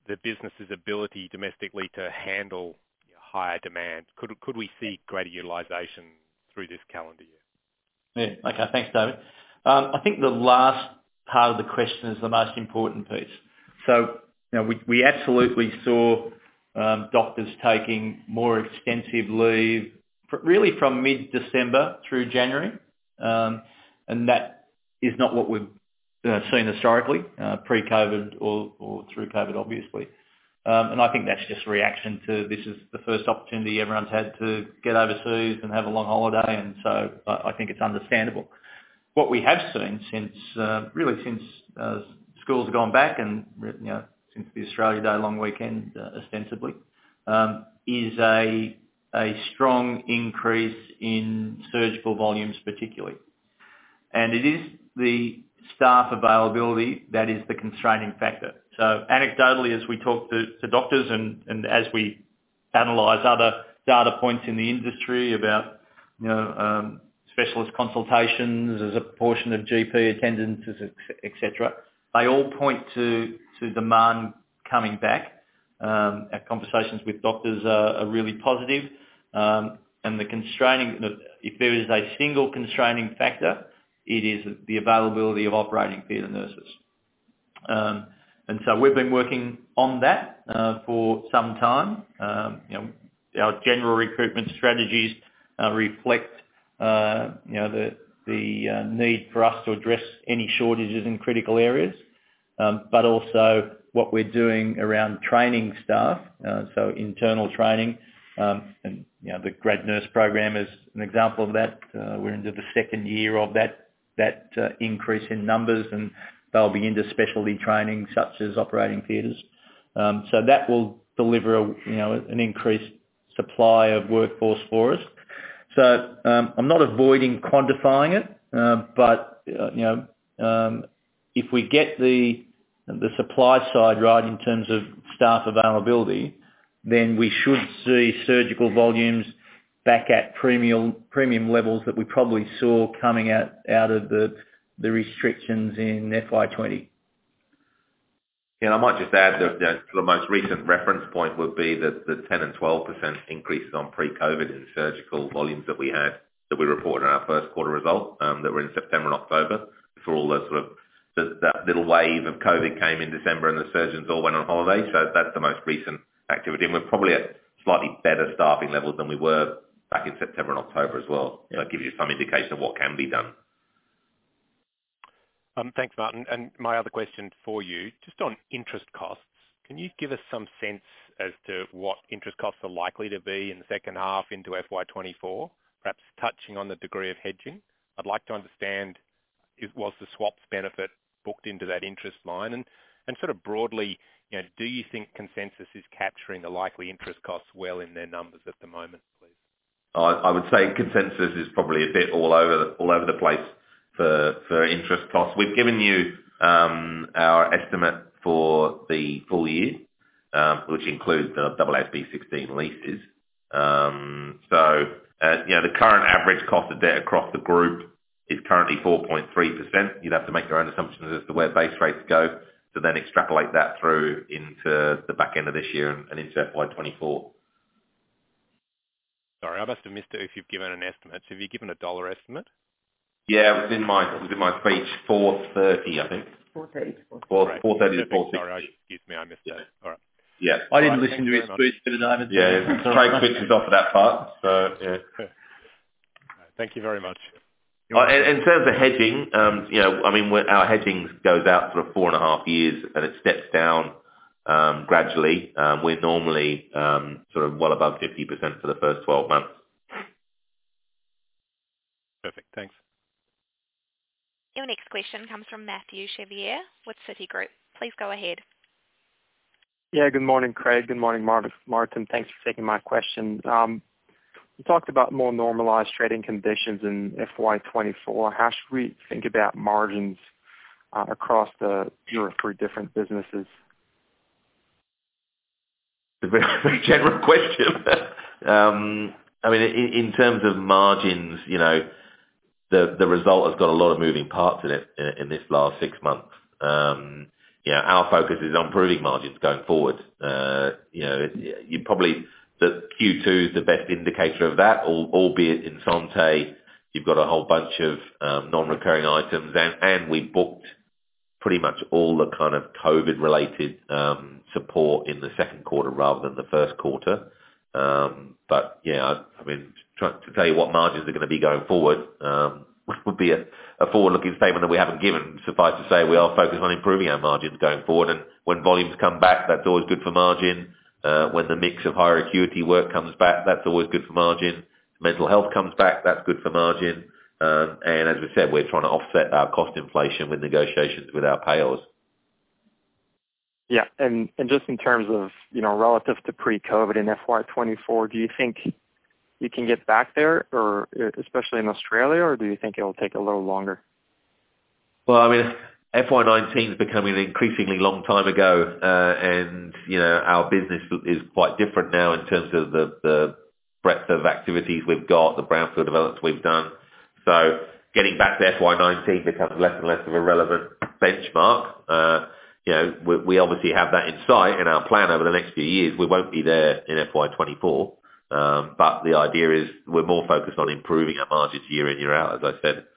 the business's ability domestically to handle higher demand? Could could we see greater utilization through this calendar year? Yeah. Okay. Thanks, David. Um, I think the last part of the question is the most important piece. So, you know, we we absolutely saw um, doctors taking more extensive leave, really from mid-December through January, um, and that is not what we've uh, seen historically, uh, pre-COVID or, or through COVID, obviously. Um, and I think that's just a reaction to this is the first opportunity everyone's had to get overseas and have a long holiday, and so I, I think it's understandable. What we have seen since, uh, really since uh, schools have gone back and, you know, since the Australia Day long weekend, uh, ostensibly, um, is a a strong increase in surgical volumes particularly. And it is the staff availability that is the constraining factor. So anecdotally, as we talk to, to doctors and, and as we analyse other data points in the industry about, you know, um, specialist consultations as a proportion of G P attendances, et cetera, they all point to, to demand coming back. Um, our conversations with doctors are, are really positive. Um, and the constraining, if there is a single constraining factor, it is the availability of operating theatre nurses. Um, and so we've been working on that uh, for some time. Um, you know, our general recruitment strategies uh, reflect, uh, you know, the the uh, need for us to address any shortages in critical areas, um, but also what we're doing around training staff, uh, so internal training. Um, and, you know, the grad nurse program is an example of that. Uh, we're into the second year of that that uh, increase in numbers, and they'll be into specialty training such as operating theatres. Um, so that will deliver, a, you know, an increased supply of workforce for us. So um, I'm not avoiding quantifying it, uh, but uh, you know, um, if we get the the supply side right in terms of staff availability, then we should see surgical volumes back at premium premium levels that we probably saw coming out, out of the the restrictions in F Y twenty. Yeah, and I might just add that you know, the most recent reference point would be that the ten and twelve percent increases on pre-COVID in surgical volumes that we had, that we reported in our first quarter result, um, that were in September and October, before all the sort of the, that little wave of COVID came in December and the surgeons all went on holiday. So that's the most recent activity, and we're probably at slightly better staffing levels than we were back in September and October as well. Yeah. So that gives you some indication of what can be done. Um, thanks, Martin. And my other question for you, just on interest costs, can you give us some sense as to what interest costs are likely to be in the second half into F Y twenty-four, perhaps touching on the degree of hedging? I'd like to understand, is, was the swaps benefit booked into that interest line? And, and sort of broadly, you know, do you think consensus is capturing the likely interest costs well in their numbers at the moment, please? I, I would say consensus is probably a bit all over the, all over the place for for interest costs. We've given you um, our estimate for the full year, um, which includes the A S B sixteen leases. Um, so, uh, you know, the current average cost of debt across the group is currently four point three percent. You'd have to make your own assumptions as to where base rates go to then extrapolate that through into the back end of this year and, and into F Y twenty-four. Sorry, I must have missed it if you've given an estimate. So have you given a dollar estimate? Yeah, it was in my it was in my speech, four thirty, I think. four thirty. Four right. four thirty to four sixty. Sorry, I, excuse me, I missed yeah. that. All right. Yeah, I didn't right, listen to his speech today, David. Yeah, Craig switches off of that part. So yeah. Thank you very much. Uh, in, in terms of hedging, um, you know, I mean, our hedging goes out sort of four and a half years, and it steps down um, gradually. Um, we're normally um, sort of well above fifty percent for the first twelve months. Perfect. Thanks. Your next question comes from Mathieu Chevrier with Citigroup. Please go ahead. Yeah, good morning, Craig. Good morning, Martin. Thanks for taking my question. Um, you talked about more normalized trading conditions in F Y twenty-four. How should we think about margins uh, across the your three different businesses? It's a very, very general question. um, I mean, in, in terms of margins, you know, the the result has got a lot of moving parts in it in, in this last six months. Um, you know, our focus is on improving margins going forward. Uh, you know, you probably, the Q two is the best indicator of that, albeit in Santé, you've got a whole bunch of um, non-recurring items, and, and we booked pretty much all the kind of COVID-related um, support in the second quarter rather than the first quarter. Um, but yeah, I, I mean, trying to tell you what margins are going to be going forward um, would be a, a forward-looking statement that we haven't given. Suffice to say, we are focused on improving our margins going forward, and when volumes come back, that's always good for margin. Uh, when the mix of higher acuity work comes back, that's always good for margin. Mental health comes back, that's good for margin. Um, and as we said, we're trying to offset our cost inflation with negotiations with our payers. Yeah, and, and just in terms of, you know, relative to pre-COVID in F Y twenty-four, do you think you can get back there, or especially in Australia, or do you think it'll take a little longer? Well, I mean, F Y nineteen is becoming an increasingly long time ago, uh, and, you know, our business is quite different now in terms of the, the breadth of activities we've got, the brownfield developments we've done. So getting back to F Y nineteen becomes less and less of a relevant benchmark. Uh, you know, we, we obviously have that in sight in our plan over the next few years. We won't be there in F Y twenty-four, um, but the idea is we're more focused on improving our margins year in, year out, as I said.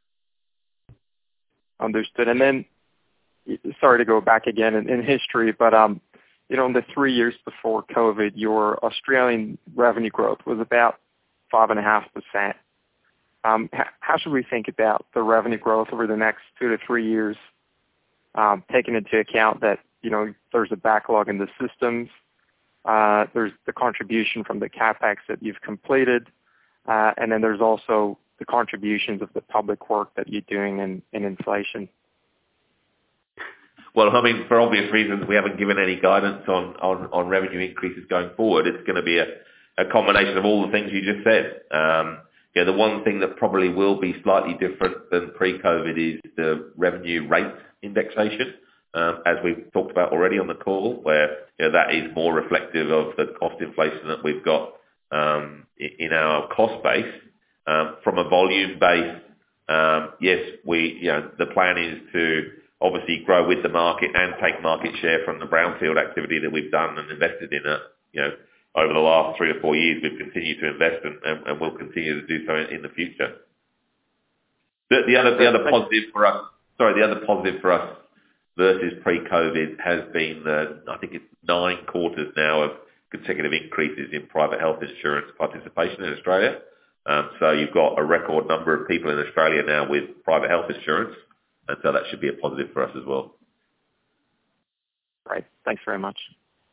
Understood. And then, sorry to go back again in, in history, but um, you know, in the three years before COVID, your Australian revenue growth was about five and a half percent. Um, how should we think about the revenue growth over the next two to three years, um, taking into account that, you know, there's a backlog in the systems, uh, there's the contribution from the CapEx that you've completed, uh, and then there's also the contributions of the public work that you're doing in, in inflation? Well, I mean, for obvious reasons, we haven't given any guidance on, on, on revenue increases going forward. It's going to be a, a combination of all the things you just said. Um, Yeah, the one thing that probably will be slightly different than pre-COVID is the revenue rate indexation, um, as we've talked about already on the call, where you know, that is more reflective of the cost inflation that we've got um, in our cost base. Um, from a volume base, um, yes, we you know the plan is to obviously grow with the market and take market share from the brownfield activity that we've done and invested in it. You know. Over the last three or four years, we've continued to invest and, and, and will continue to do so in, in the future. The, the other, the other positive for us, sorry, the other positive for us versus pre-COVID has been the, I think it's nine quarters now of consecutive increases in private health insurance participation in Australia. Um, so you've got a record number of people in Australia now with private health insurance, and so that should be a positive for us as well. Right. Thanks very much.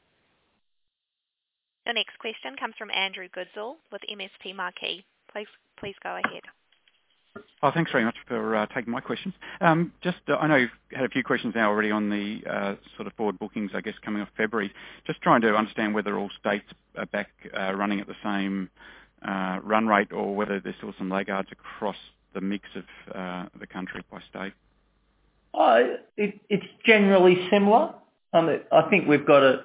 The next question comes from Andrew Goodsall with M S P Marquee. Please, please go ahead. Oh, thanks very much for uh, taking my questions. Um, just, uh, I know you've had a few questions now already on the uh, sort of forward bookings, I guess, coming off February. Just trying to understand whether all states are back uh, running at the same uh, run rate, or whether there's still some laggards across the mix of uh, the country by state. Uh, it, it's generally similar. Um, I think we've got a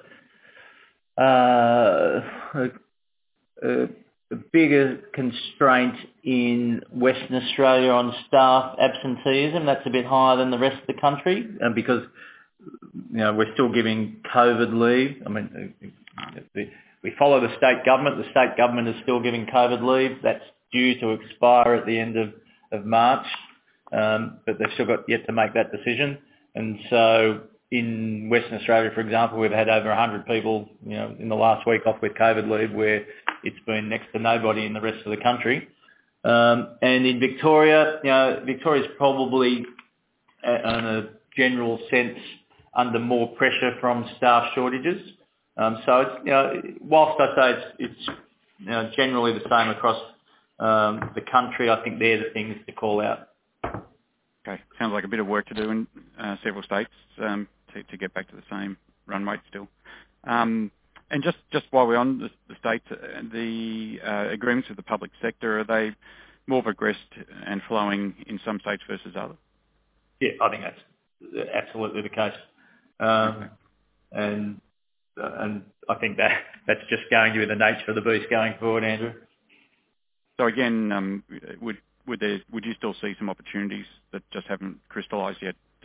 Uh, a, a, a bigger constraint in Western Australia on staff absenteeism. That's a bit higher than the rest of the country, and because you know we're still giving COVID leave. I mean, we follow the state government. The state government is still giving COVID leave. That's due to expire at the end of of March, um, but they've still got yet to make that decision, and so. In Western Australia, for example, we've had over one hundred people, you know, in the last week off with COVID leave, where it's been next to nobody in the rest of the country. Um, and in Victoria, you know, Victoria's probably, uh, in a general sense, under more pressure from staff shortages. Um, so it's, you know, whilst I say it's, it's you know, generally the same across um, the country, I think they're the things to call out. Okay, sounds like a bit of work to do in uh, several states um, to, to get back to the same run rate still. Um, and just, just while we're on the, the states, uh, the uh, agreements with the public sector, are they more progressed and flowing in some states versus others? Yeah, I think that's absolutely the case. Um, okay. And uh, and I think that that's just going to be the nature of the beast going forward, Andrew. So again, um, would Would there, would you still see some opportunities that just haven't crystallised yet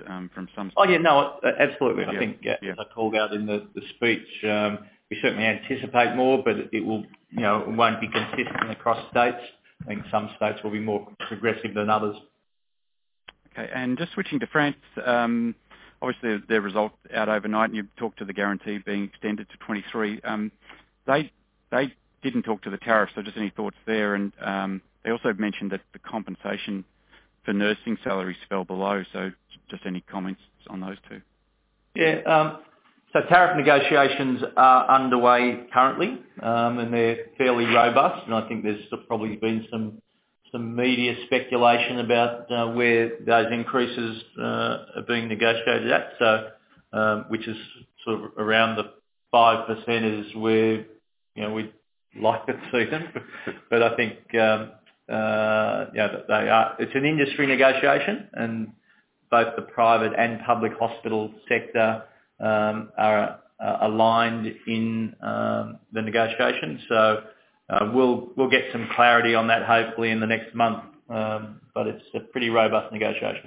um, from some... Oh, yeah, no, absolutely. Yeah. I think, yeah, Yeah. as I called out in the, the speech, um, we certainly anticipate more, but it will, you know, it won't be consistent across states. I think some states will be more progressive than others. Okay, and just switching to France, um, obviously their result out overnight, and you've talked to the guarantee being extended to twenty-three. Um, they they didn't talk to the tariffs, so just any thoughts there? And um, they also mentioned that the compensation for nursing salaries fell below, so just any comments on those two? Yeah, um, so tariff negotiations are underway currently, um, and they're fairly robust, and I think there's probably been some some media speculation about uh, where those increases uh, are being negotiated at. So, um, which is sort of around the five percent is where, you know, we'd like to see them. But I think, um, uh, yeah, they are. It's an industry negotiation, and both the private and public hospital sector um, are uh, aligned in um, the negotiation. So. Uh, we'll we'll get some clarity on that hopefully in the next month, um, but it's a pretty robust negotiation.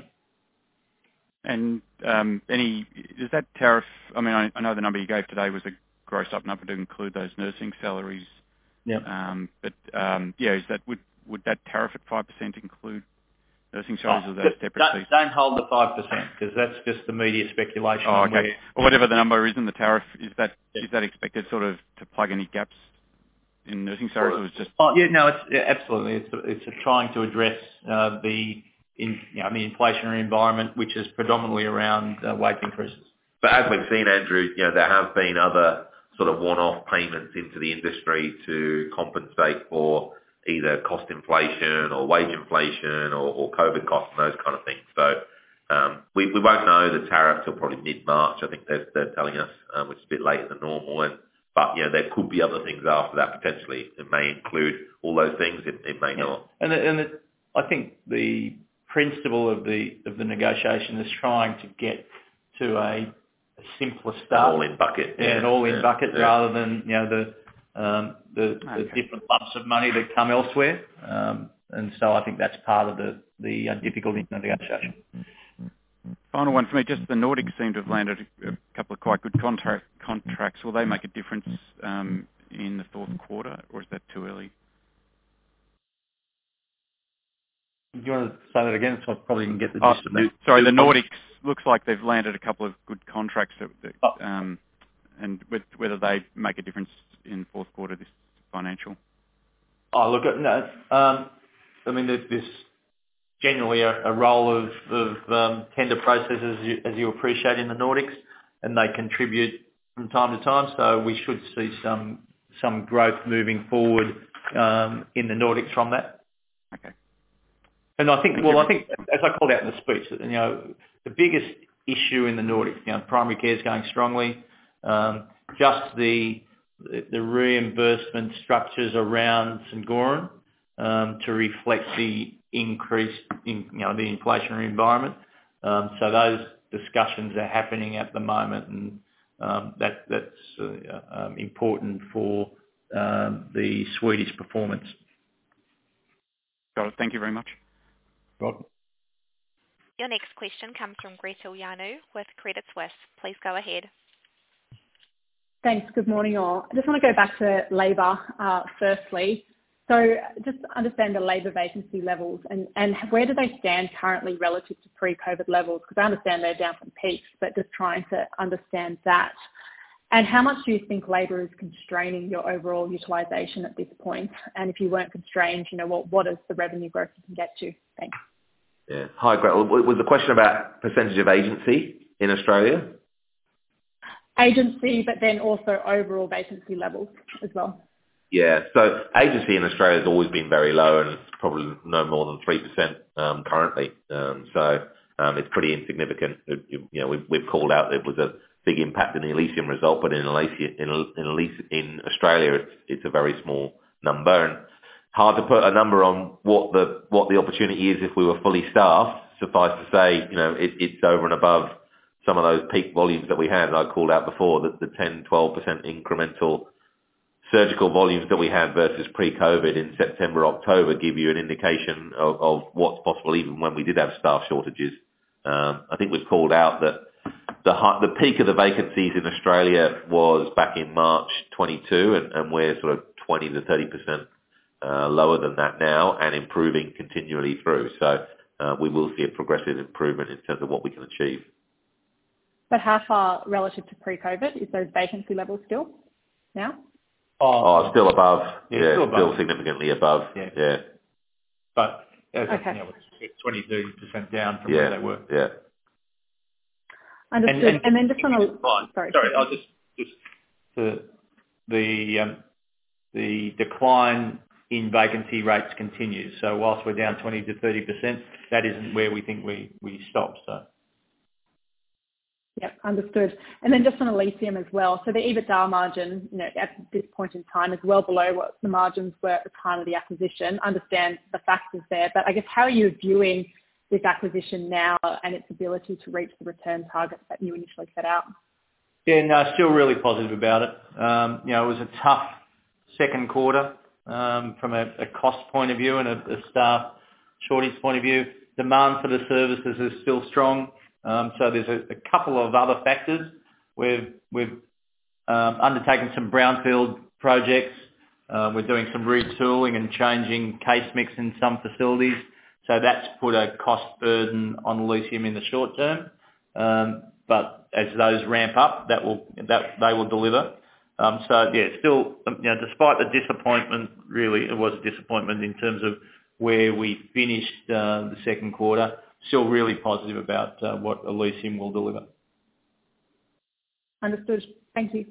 And um, any is that tariff? I mean, I, I know the number you gave today was a gross up number to include those nursing salaries. Yeah. Um, but um, yeah, is that would would that tariff at five percent include nursing salaries, Oh, or those separate don't, fees? don't hold the five percent because that's just the media speculation. Oh, okay. Where, or whatever the number is in the tariff, is that yeah. is that expected sort of to plug any gaps in nursing salaries, or was just? Oh yeah, no, it's yeah, absolutely. It's a, it's a trying to address uh, the in you know, the inflationary environment, which is predominantly around uh, wage increases. But as we've seen, Andrew, you know, there have been other sort of one-off payments into the industry to compensate for either cost inflation or wage inflation or, or COVID costs and those kind of things. So um, we we won't know the tariff till probably mid-March. I think they're they're telling us, um, which is a bit later than normal. And But, you know, there could be other things after that potentially. It may include all those things. It, it may yeah. not. And, the, and the, I think the principle of the of the negotiation is trying to get to a, a simpler start. An all-in bucket. Yeah, yeah an all-in yeah, bucket yeah. rather than, you know, the um, the, okay. the different lumps of money that come elsewhere. Um, and so I think that's part of the, the uh, difficulty in the negotiation. Final one for me, just the Nordics seem to have landed a couple of quite good contract, contracts. Will they make a difference um, in the fourth quarter, or is that too early? Do you want to say that again so I probably can get the oh, gist of that? Sorry, the Nordics looks like they've landed a couple of good contracts, that, that, oh. um, and with, whether they make a difference in the fourth quarter this financial. Oh, look, no, um, I mean, there's this generally a, a role of, of um, tender processes, as you, as you appreciate in the Nordics, and they contribute from time to time. So we should see some some growth moving forward um, in the Nordics from that. Okay. And I think, well, I think as I called out in the speech, that, you know, the biggest issue in the Nordics, you know, primary care is going strongly. Um, just the the reimbursement structures around St Goran um, to reflect the increase in, you know, the inflationary environment. Um, so those discussions are happening at the moment, and um, that that's uh, um, important for um, the Swedish performance. Got it. Thank you very much. Welcome. Your next question comes from Gretel Janu with Credit Suisse. Please go ahead. Thanks. Good morning, all. I just want to go back to labour uh, firstly. So just understand the labour vacancy levels and, and where do they stand currently relative to pre-COVID levels? Because I understand they're down from peaks, but just trying to understand that. And how much do you think labour is constraining your overall utilisation at this point? And if you weren't constrained, you know, what, what is the revenue growth you can get to? Thanks. Yeah. Hi, Gretel. Was the question about percentage of agency in Australia? Agency, but then also overall vacancy levels as well. Yeah, so agency in Australia has always been very low, and it's probably no more than three percent um, currently. Um, so um, it's pretty insignificant. It, you, you know, we've, we've called out that it was a big impact in the Elysium result, but in Elysium, in, in, Elysium, in Australia, it's, it's a very small number, and hard to put a number on what the what the opportunity is if we were fully staffed. Suffice to say, you know, it, it's over and above some of those peak volumes that we had. I called out before that the ten, twelve percent incremental surgical volumes that we had versus pre-COVID in September, October give you an indication of, of what's possible even when we did have staff shortages. Um, I think we've called out that the high, the peak of the vacancies in Australia was back in March twenty-two, and, and we're sort of twenty to thirty percent uh, lower than that now, and improving continually through. So uh, we will see a progressive improvement in terms of what we can achieve. But how far relative to pre-COVID is those vacancy levels still now? Oh, oh still above. Yeah, yeah still, above. still significantly above. Yeah. yeah. But as okay. you know, it's twenty to thirty percent down from yeah. where they were. Yeah. Understood. And, and, and then just on a... Sorry, sorry I'll just... just the the, um, the decline in vacancy rates continues. So whilst we're down twenty to thirty percent, that isn't where we think we, we stop. So. Yep, understood. And then just on Elysium as well. So the EBITDA margin, you know, at this point in time is well below what the margins were at the time of the acquisition. Understand the factors there, but I guess how are you viewing this acquisition now and its ability to reach the return targets that you initially set out? Yeah, no, still really positive about it. Um, you know, it was a tough second quarter um, from a, a cost point of view and a, a staff shortage point of view. Demand for the services is still strong. Um, so there's a, a couple of other factors. We've, we've um, undertaken some brownfield projects. Uh, we're doing some retooling and changing case mix in some facilities. So that's put a cost burden on Elysium in the short term. Um, but as those ramp up, that will that they will deliver. Um, so yeah, still, you know, despite the disappointment, really, it was a disappointment in terms of where we finished uh, the second quarter. Still really positive about uh, what Elysium will deliver. Understood. Thank you.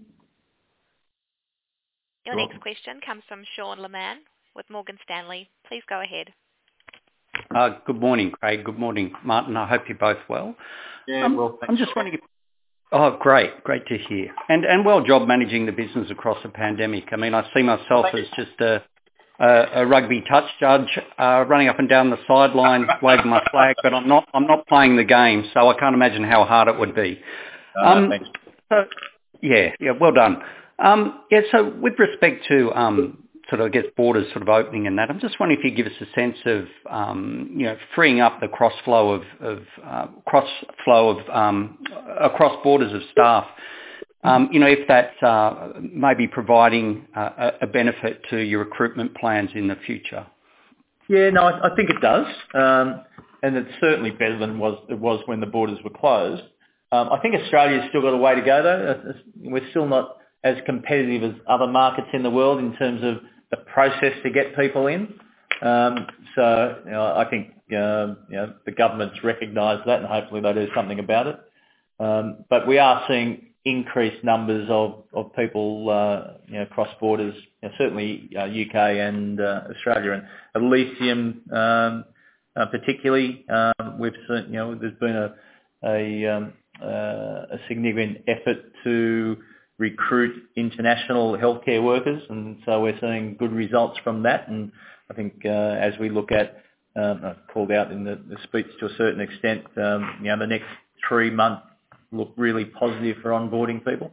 Your next question comes from Sean Lehmann with Morgan Stanley. Please go ahead. Uh, good morning, Craig. Good morning, Martin. I hope you're both well. Yeah, um, well, thanks. I'm just wondering. Oh, great, great to hear. And and well job managing the business across the pandemic. I mean, I see myself as just a a, a rugby touch judge, uh, running up and down the sideline, waving my flag, but I'm not I'm not playing the game, so I can't imagine how hard it would be. Uh, um, thanks. So, yeah, yeah, well done. Um, yeah, so with respect to um, sort of, I guess, borders sort of opening and that, I'm just wondering if you give us a sense of, um, you know, freeing up the cross flow of, of uh, cross flow of um, across borders of staff. Um, you know, if that uh, may be providing uh, a benefit to your recruitment plans in the future. Yeah, no, I, I think it does, um, and it's certainly better than was it was when the borders were closed. Um, I think Australia's still got a way to go, though. We're still not as competitive as other markets in the world in terms of the process to get people in. Um, so, you know, I think um, you know, the government's recognised that, and hopefully they do something about it. Um, but we are seeing increased numbers of, of people, uh, you know, cross borders, you know, certainly uh, U K and uh, Australia. And Elysium, um, uh, particularly, um, we've seen, you know, there's been a a, um, uh, a significant effort to recruit international healthcare workers, and so we're seeing good results from that. And I think uh, as we look at, um, I called out in the, the speech to a certain extent, um, you know, the next three months look really positive for onboarding people.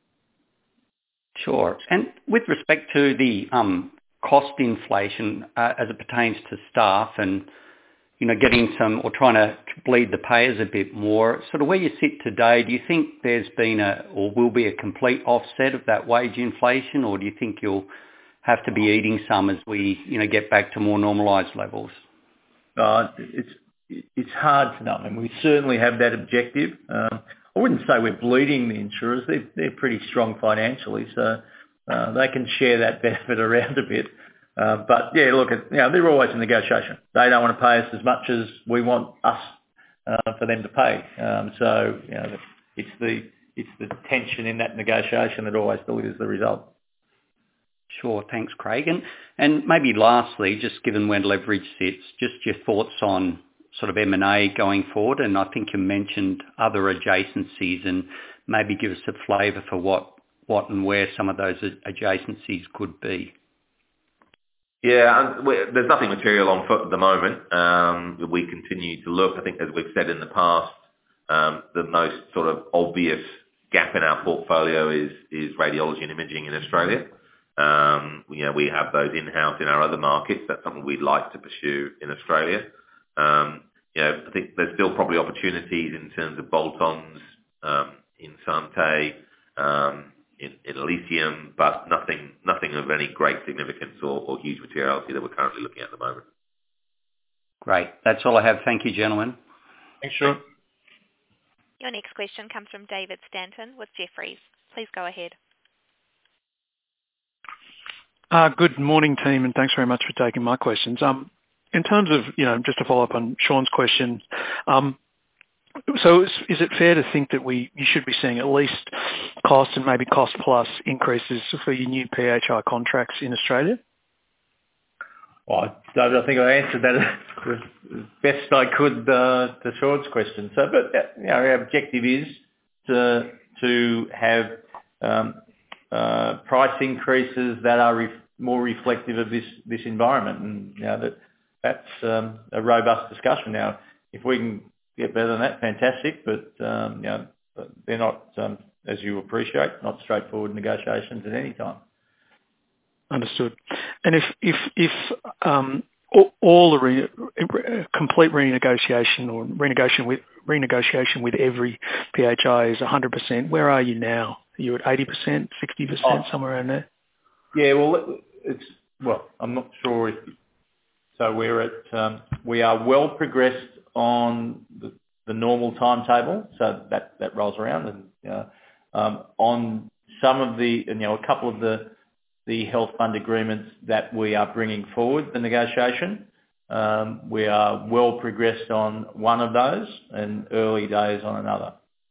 Sure. And with respect to the um, cost inflation uh, as it pertains to staff and, you know, getting some or trying to bleed the payers a bit more, sort of where you sit today, do you think there's been a or will be a complete offset of that wage inflation, or do you think you'll have to be eating some as we, you know, get back to more normalised levels? Uh, it's it's hard to know. I mean, we certainly have that objective. Um, I wouldn't say we're bleeding the insurers. They're, they're pretty strong financially, so uh, they can share that benefit around a bit. Uh, but yeah, look, you know, they're always in negotiation. They don't want to pay us as much as we want us uh, for them to pay. Um, so you know, it's the it's the tension in that negotiation that always delivers the result. Sure, thanks, Craig. And and maybe lastly, just given where leverage sits, just your thoughts on sort of M and A going forward. And I think you mentioned other adjacencies, and maybe give us a flavour for what what and where some of those adjacencies could be. Yeah, there's nothing material on foot at the moment. Um, we continue to look. I think, as we've said in the past, um, the most sort of obvious gap in our portfolio is is radiology and imaging in Australia. Um, you know, we have those in-house in our other markets. That's something we'd like to pursue in Australia. Um, you know, I think there's still probably opportunities in terms of bolt-ons um, in Sante, um, in, in Elysium, but nothing nothing of any great significance or, or huge materiality that we're currently looking at the moment. Great. That's all I have. Thank you, gentlemen. Thanks, Sean. Your next question comes from David Stanton with Jefferies. Please go ahead. Uh, good morning, team, and thanks very much for taking my questions. Um, in terms of, you know, just to follow up on Sean's question, um, so is, is it fair to think that we you should be seeing at least cost and maybe cost plus increases for your new P H I contracts in Australia? Well, David, I think I answered that as best I could uh, to Sean's question. So, but uh, you know, our objective is to to have um, uh, price increases that are ref- more reflective of this this environment, and you know that that's um, a robust discussion. Now, if we can get better than that, fantastic. But um, you know, they're not, um, as you appreciate, not straightforward negotiations at any time. Understood. And if if if um, all the re, complete renegotiation or renegotiation with renegotiation with every P H I is one hundred percent, where are you now? Are you at eighty percent, sixty percent, oh. somewhere around there? Yeah, well, it's well, I'm not sure if so. We're at um, we are well progressed on the, the normal timetable, so that that rolls around, and uh, um, on some of the, you know, a couple of the the health fund agreements that we are bringing forward the negotiation. Um, we are well progressed on one of those and early days on another.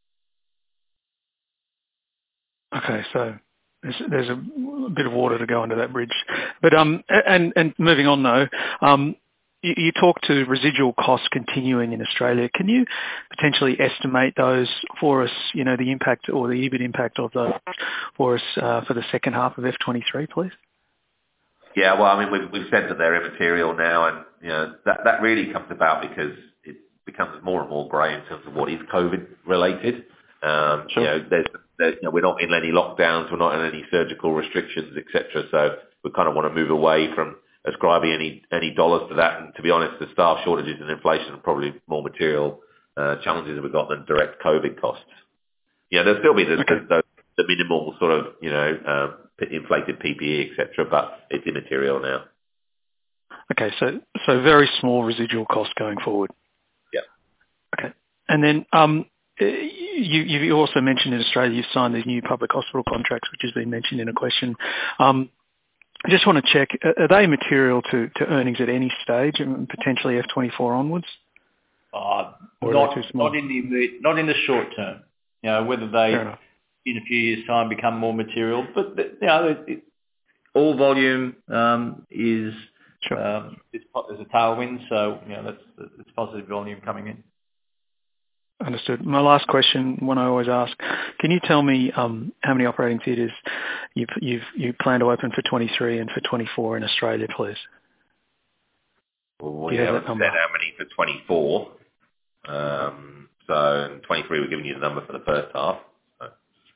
Okay, so there's, there's a bit of water to go under that bridge. But um, and, and moving on though, um, you, you talk to residual costs continuing in Australia. Can you potentially estimate those for us, you know, the impact or the E B I T impact of those for us uh, for the second half of F twenty-three, please? Yeah, well, I mean, we've, we've said that they're immaterial now, and you know that that really comes about because it becomes more and more grey in terms of what is COVID related. Um, sure. You know, there's, there's, you know, we're not in any lockdowns, we're not in any surgical restrictions, et cetera. So we kind of want to move away from ascribing any any dollars to that. And to be honest, the staff shortages and inflation are probably more material uh, challenges that we've got than direct COVID costs. Yeah, there'll still be the, okay. the, the minimal sort of, you know, um, inflated P P E, et cetera, but it's immaterial now. Okay, so so very small residual costs going forward. Yeah. Okay, and then um, you you also mentioned in Australia you've signed these new public hospital contracts, which has been mentioned in a question. Um, I just want to check, are they material to, to earnings at any stage, and potentially F twenty-four onwards? Uh, not, not in the not in the short term. You know, whether they in a few years' time become more material, but you know, it, it, all volume um, is sure. um, is, is a tailwind, so you know that's it's positive volume coming in. Understood. My last question, one I always ask, can you tell me um, how many operating theatres you've, you've, you plan to open for twenty-three and for twenty-four in Australia, please? Well, we haven't said how many for twenty-four. Um, so in twenty-three, we're giving you the number for the first half. So.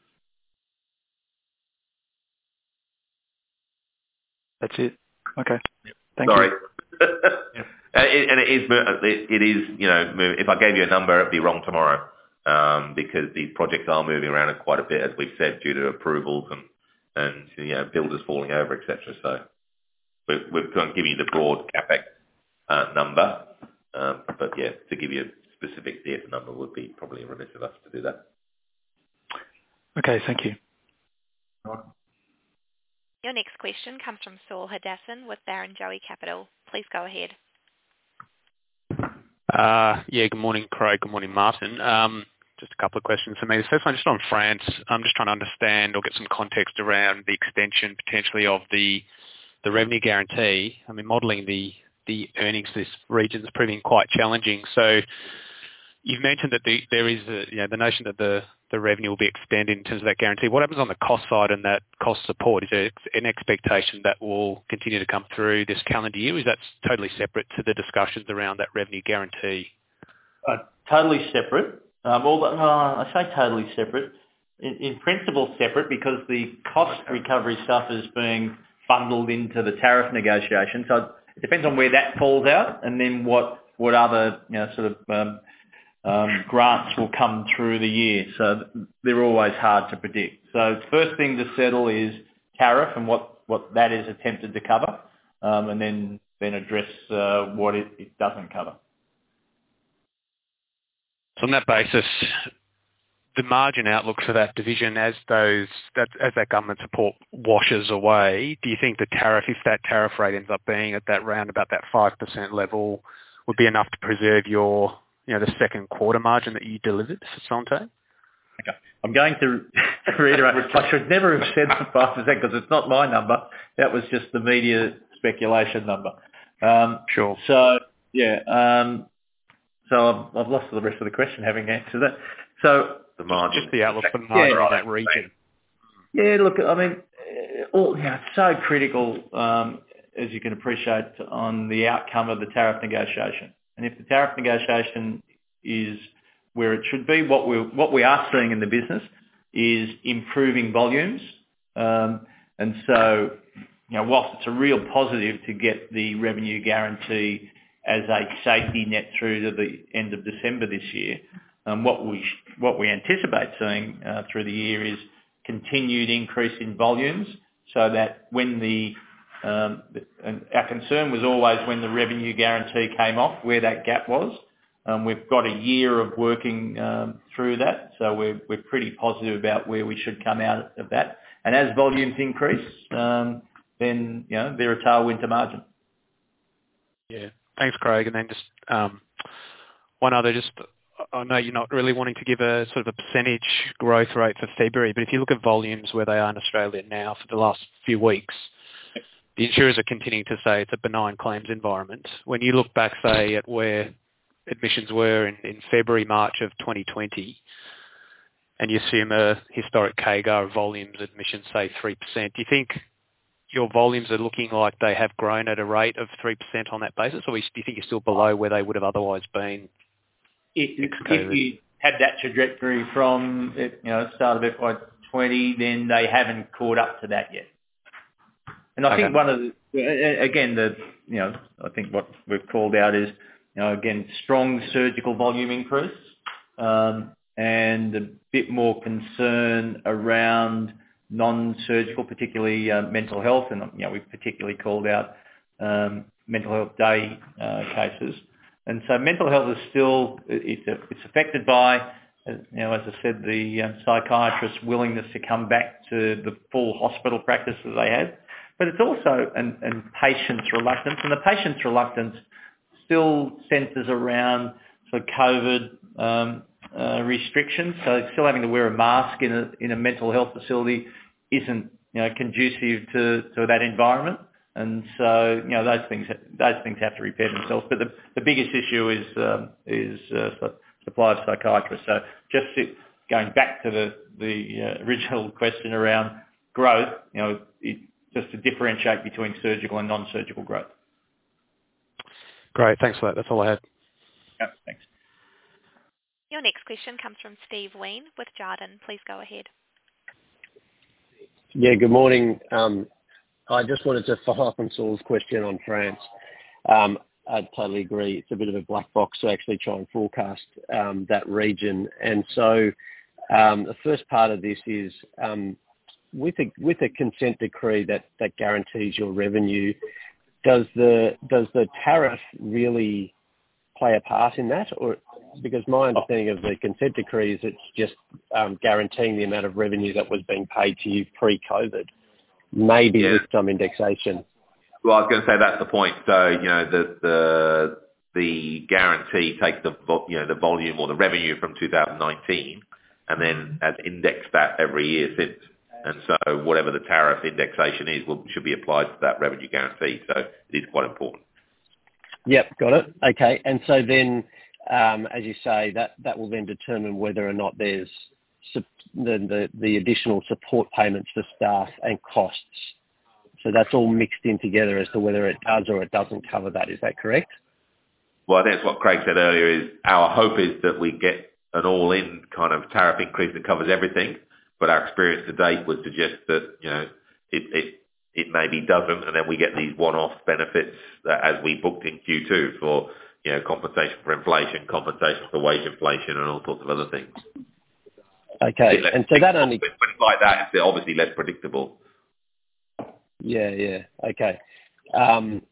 That's it. Okay. Thank Sorry. you. yeah. It, and it is, it, it is, you know, if I gave you a number, it'd be wrong tomorrow, um, because these projects are moving around quite a bit, as we've said, due to approvals and, and you know, builders falling over, et cetera. So we're, we're going to give you the broad CapEx uh, number, um, but yeah, to give you a specific theatre number would be probably remiss of us to do that. Okay, thank you. Your next question comes from Saul Hadassin with Barrenjoey Capital. Please go ahead. Uh, yeah, good morning, Craig. Good morning, Martin. Um, just a couple of questions for me. The first one, just on France. I'm just trying to understand or get some context around the extension potentially of the the revenue guarantee. I mean, modelling the the earnings for this region is proving quite challenging. So you've mentioned that the, there is a, you know, the notion that the, the revenue will be extended in terms of that guarantee. What happens on the cost side and that cost support? Is there an expectation that will continue to come through this calendar year? Is that totally separate to the discussions around that revenue guarantee? Uh, totally separate. Um, although, uh, I say totally separate. In, in principle separate, because the cost recovery stuff is being bundled into the tariff negotiation. So it depends on where that falls out and then what what other, you know, sort of um, um, grants will come through the year. So they're always hard to predict. So first thing to settle is tariff and what, what that is attempted to cover, um, and then then address uh, what it, it doesn't cover. So on that basis, the margin outlook for that division as those that as that government support washes away, do you think the tariff, if that tariff rate ends up being at that round about that five percent level, would be enough to preserve your, you know, the second quarter margin that you delivered for Santé? Okay. I'm going to reiterate, I should never have said the five percent because it's not my number. That was just the media speculation number. Um, sure. So, yeah, um, so I've, I've lost the rest of the question having answered that. So, the margin, just the outlook for the margin yeah, in that region. Yeah, look, I mean, all, you know, it's so critical, um, as you can appreciate, on the outcome of the tariff negotiation. And if the tariff negotiation is where it should be, what we what we are seeing in the business is improving volumes. Um, and so, you know, whilst it's a real positive to get the revenue guarantee as a safety net through to the end of December this year, Um, what we what we anticipate seeing uh, through the year is continued increase in volumes, so that when the um, and our concern was always when the revenue guarantee came off, where that gap was. Um, we've got a year of working um, through that, so we're we're pretty positive about where we should come out of that. And as volumes increase, um, then you know they're a tailwind to margin. Yeah, thanks, Craig. And then just um, one other just. I know you're not really wanting to give a sort of a percentage growth rate for February, but if you look at volumes where they are in Australia now for the last few weeks, the insurers are continuing to say it's a benign claims environment. When you look back, say, at where admissions were in, in February, March of twenty twenty, and you assume a historic C A G R of volumes, admissions, say, three percent, do you think your volumes are looking like they have grown at a rate of three percent on that basis, or do you think you're still below where they would have otherwise been? If, if you had that trajectory from you know start of F Y twenty, then they haven't caught up to that yet. And I okay. think one of the again the you know I think what we've called out is you know again strong surgical volume increase um, and a bit more concern around non-surgical, particularly uh, mental health, and you know we've particularly called out um, mental health day uh, cases. And so mental health is still, it's, it's affected by, you know, as I said, the um, psychiatrists' willingness to come back to the full hospital practice that they had. But it's also, and, and patients' reluctance. And the patients' reluctance still centres around sort of COVID um, uh, restrictions. So still having to wear a mask in a, in a mental health facility isn't, you know, conducive to, to that environment. And so, you know, those things those things have to repair themselves. But the, the biggest issue is um, is uh, supply of psychiatrists. So just it, going back to the the uh, original question around growth, you know, it, just to differentiate between surgical and non-surgical growth. Great, thanks for that. That's all I had. Yeah, thanks. Your next question comes from Steve Wheen with Jarden. Please go ahead. Yeah, good morning. Um, I just wanted to follow up on Saul's question on France. Um, I totally agree. It's a bit of a black box to actually try and forecast um, that region. And so um, the first part of this is um, with a with a consent decree that, that guarantees your revenue, does the does the tariff really play a part in that? Or because my understanding of the consent decree is it's just um, guaranteeing the amount of revenue that was being paid to you pre-COVID. Maybe yeah. with some indexation. Well, I was going to say that's the point. So, you know, the the the guarantee takes the you know the volume or the revenue from two thousand nineteen, and then has indexed that every year since. And so, whatever the tariff indexation is, will, should be applied to that revenue guarantee. So, it is quite important. Yep, got it. Okay, and so then, um, as you say, that that will then determine whether or not there's The, the, the additional support payments for staff and costs. So that's all mixed in together as to whether it does or it doesn't cover that. Is that correct? Well, I think that's what Craig said earlier is our hope is that we get an all-in kind of tariff increase that covers everything. But our experience to date would suggest that, you know, it, it, it maybe doesn't. And then we get these one-off benefits that as we booked in Q two for, you know, compensation for inflation, compensation for wage inflation, and all sorts of other things. Okay, and so that only... When it's like that, it's obviously less predictable. Yeah, yeah, okay. Um,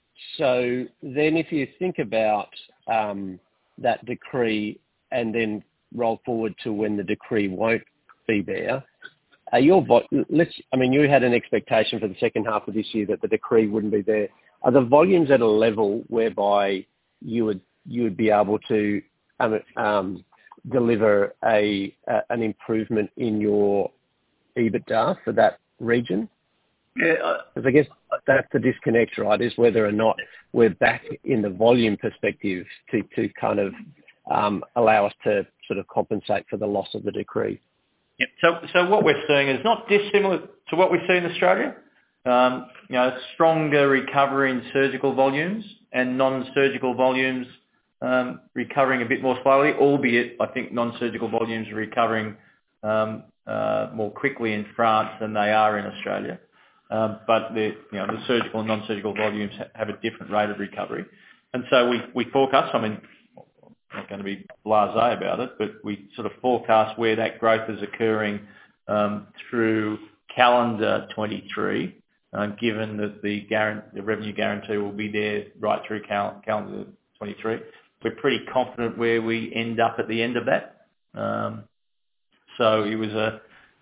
so then if you think about um, that decree and then roll forward to when the decree won't be there, are your vo- let's, I mean, you had an expectation for the second half of this year that the decree wouldn't be there. Are the volumes at a level whereby you would you would be able to um, um, deliver a, a an improvement in your EBITDA for that region? Yeah, because I guess that's the disconnect, right? Is whether or not we're back in the volume perspective to to kind of um, allow us to sort of compensate for the loss of the decree. Yep. So, so what we're seeing is not dissimilar to what we see in Australia. Um, you know, stronger recovery in surgical volumes and non-surgical volumes um, recovering a bit more slowly, albeit I think non-surgical volumes are recovering um, uh, more quickly in France than they are in Australia. Um, but the, you know, the surgical and non-surgical volumes ha- have a different rate of recovery. And so we, we forecast, I mean, I'm not going to be blasé about it, but we sort of forecast where that growth is occurring um, through calendar twenty-three, uh, given that the, guarant- the revenue guarantee will be there right through cal- calendar twenty-three. We're pretty confident where we end up at the end of that. Um, so it was a,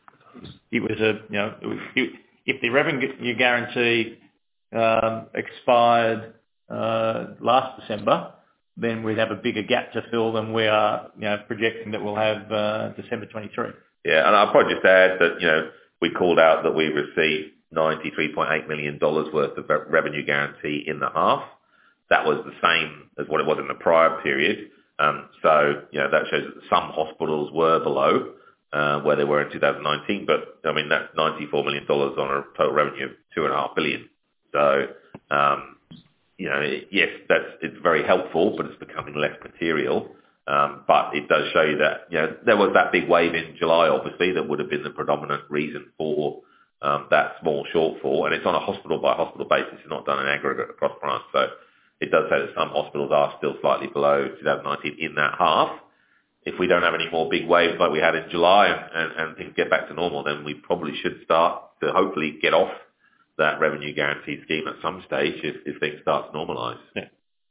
it was a, you know, it was, it, if the revenue guarantee um, expired uh, last December, then we'd have a bigger gap to fill than we are, you know, projecting that we'll have uh, December twenty-three. Yeah, and I'll probably just add that, you know, we called out that we received ninety-three point eight million dollars worth of revenue guarantee in the half. That was the same as what it was in the prior period. Um, so, you know, that shows that some hospitals were below uh, where they were in two thousand nineteen. But, I mean, that's ninety-four million dollars on a total revenue of two point five billion dollars. So, um, you know, yes, that's it's very helpful, but it's becoming less material. Um, but it does show you that, you know, there was that big wave in July, obviously, that would have been the predominant reason for um, that small shortfall. And it's on a hospital-by-hospital basis. It's not done in aggregate across France. So it does say that some hospitals are still slightly below two thousand nineteen in that half. If we don't have any more big waves like we had in July and, and, and things get back to normal, then we probably should start to hopefully get off that revenue guarantee scheme at some stage if, if things start to normalise. Yeah.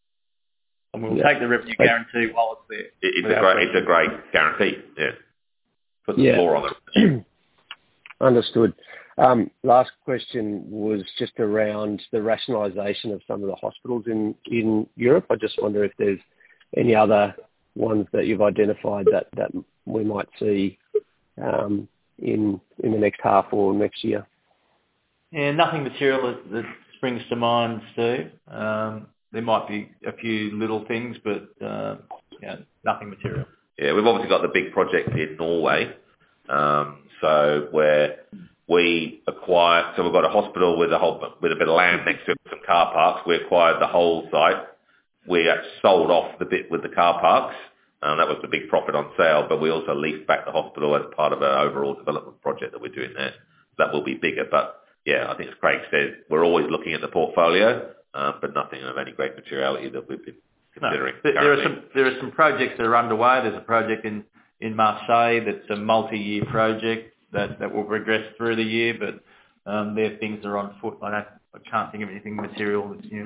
And we'll yeah. take the revenue guarantee while it's there. It, it's, a great, it's a great guarantee, yeah. Put the yeah. floor on it. Understood. Um, last question was just around the rationalisation of some of the hospitals in, in Europe. I just wonder if there's any other ones that you've identified that, that we might see um, in in the next half or next year. Yeah, nothing material that, that springs to mind, Steve. Um, there might be a few little things, but uh, yeah, nothing material. Yeah, we've obviously got the big project in Norway. Um, so where we acquired, so we've got a hospital with a whole with a bit of land next to it, some car parks. We acquired the whole site. We actually sold off the bit with the car parks. Um, that was the big profit on sale, but we also leased back the hospital as part of our overall development project that we're doing there. That will be bigger, but yeah, I think as Craig said, we're always looking at the portfolio, uh, but nothing of any great materiality that we've been considering. No, there are some there are some projects that are underway. There's a project in, in Marseille that's a multi-year project that, that will progress through the year, but um, there things that are on foot. I, don't, I can't think of anything material that's new.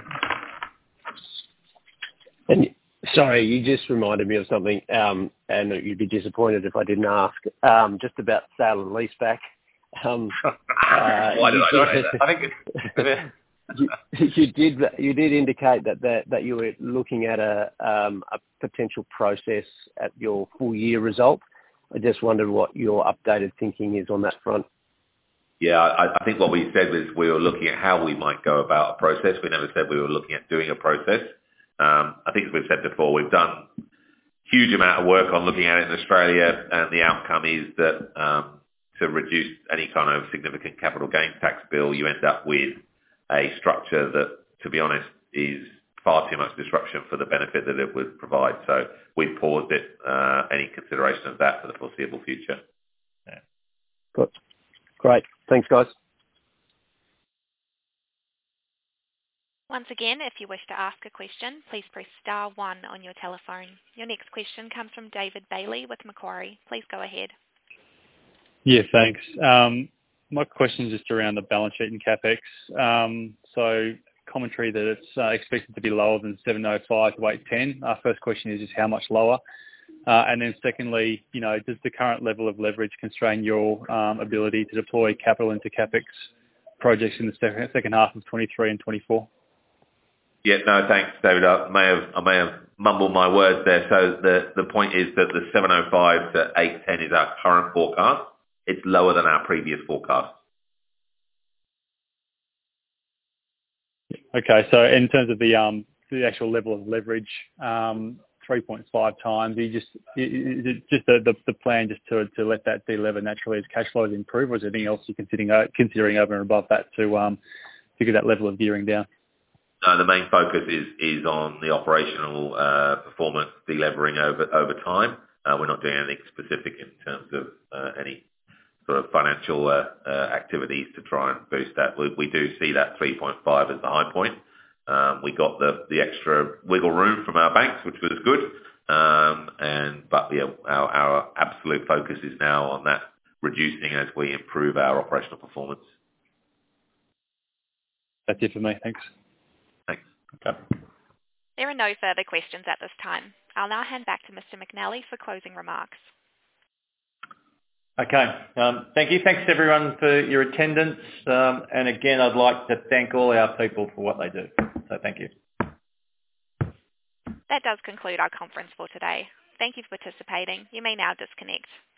And sorry, you just reminded me of something, um, and you'd be disappointed if I didn't ask, um, just about sale and leaseback. Um, uh, Why did I say that? I think it's... you, you did you did indicate that, that, that you were looking at a, um, a potential process at your full year result. I just wondered what your updated thinking is on that front. Yeah, I, I think what we said was we were looking at how we might go about a process. We never said we were looking at doing a process. Um, I think as we've said before, we've done huge amount of work on looking at it in Australia, and the outcome is that um, to reduce any kind of significant capital gains tax bill, you end up with a structure that, to be honest, is far too much disruption for the benefit that it would provide. So we paused it, uh, any consideration of that for the foreseeable future. Yeah. Good. Great. Thanks, guys. Once again, if you wish to ask a question, please press star one on your telephone. Your next question comes from David Bailey with Macquarie. Please go ahead. Yeah, thanks. Um, my question is just around the balance sheet and CapEx. Um, so commentary that it's uh, expected to be lower than seven oh five to eight ten. Our first question is just how much lower? Uh, and then secondly, you know, does the current level of leverage constrain your um, ability to deploy capital into CapEx projects in the second, second half of twenty-three and twenty-four? Yeah, no, thanks, David. I may have I may have mumbled my words there. So the, the point is that the seven oh five to eight ten is our current forecast. It's lower than our previous forecast. Okay, so in terms of the um the actual level of leverage, um, three point five times, you just is it just the, the, the plan just to to let that delever naturally as cash flows improve, or is there anything else you're considering uh, considering over and above that to um to get that level of gearing down? No, the main focus is is on the operational uh, performance delevering over over time. Uh, we're not doing anything specific in terms of uh, any sort of financial uh, uh, activities to try and boost that. We, we do see that three point five as the high point. Um, we got the, the extra wiggle room from our banks, which was good. Um, and but yeah, our, our absolute focus is now on that reducing as we improve our operational performance. That's it for me. Thanks. Thanks. Okay. There are no further questions at this time. I'll now hand back to Mister McNally for closing remarks. Okay. Um, thank you. Thanks everyone for your attendance. Um, and again, I'd like to thank all our people for what they do. So thank you. That does conclude our conference for today. Thank you for participating. You may now disconnect.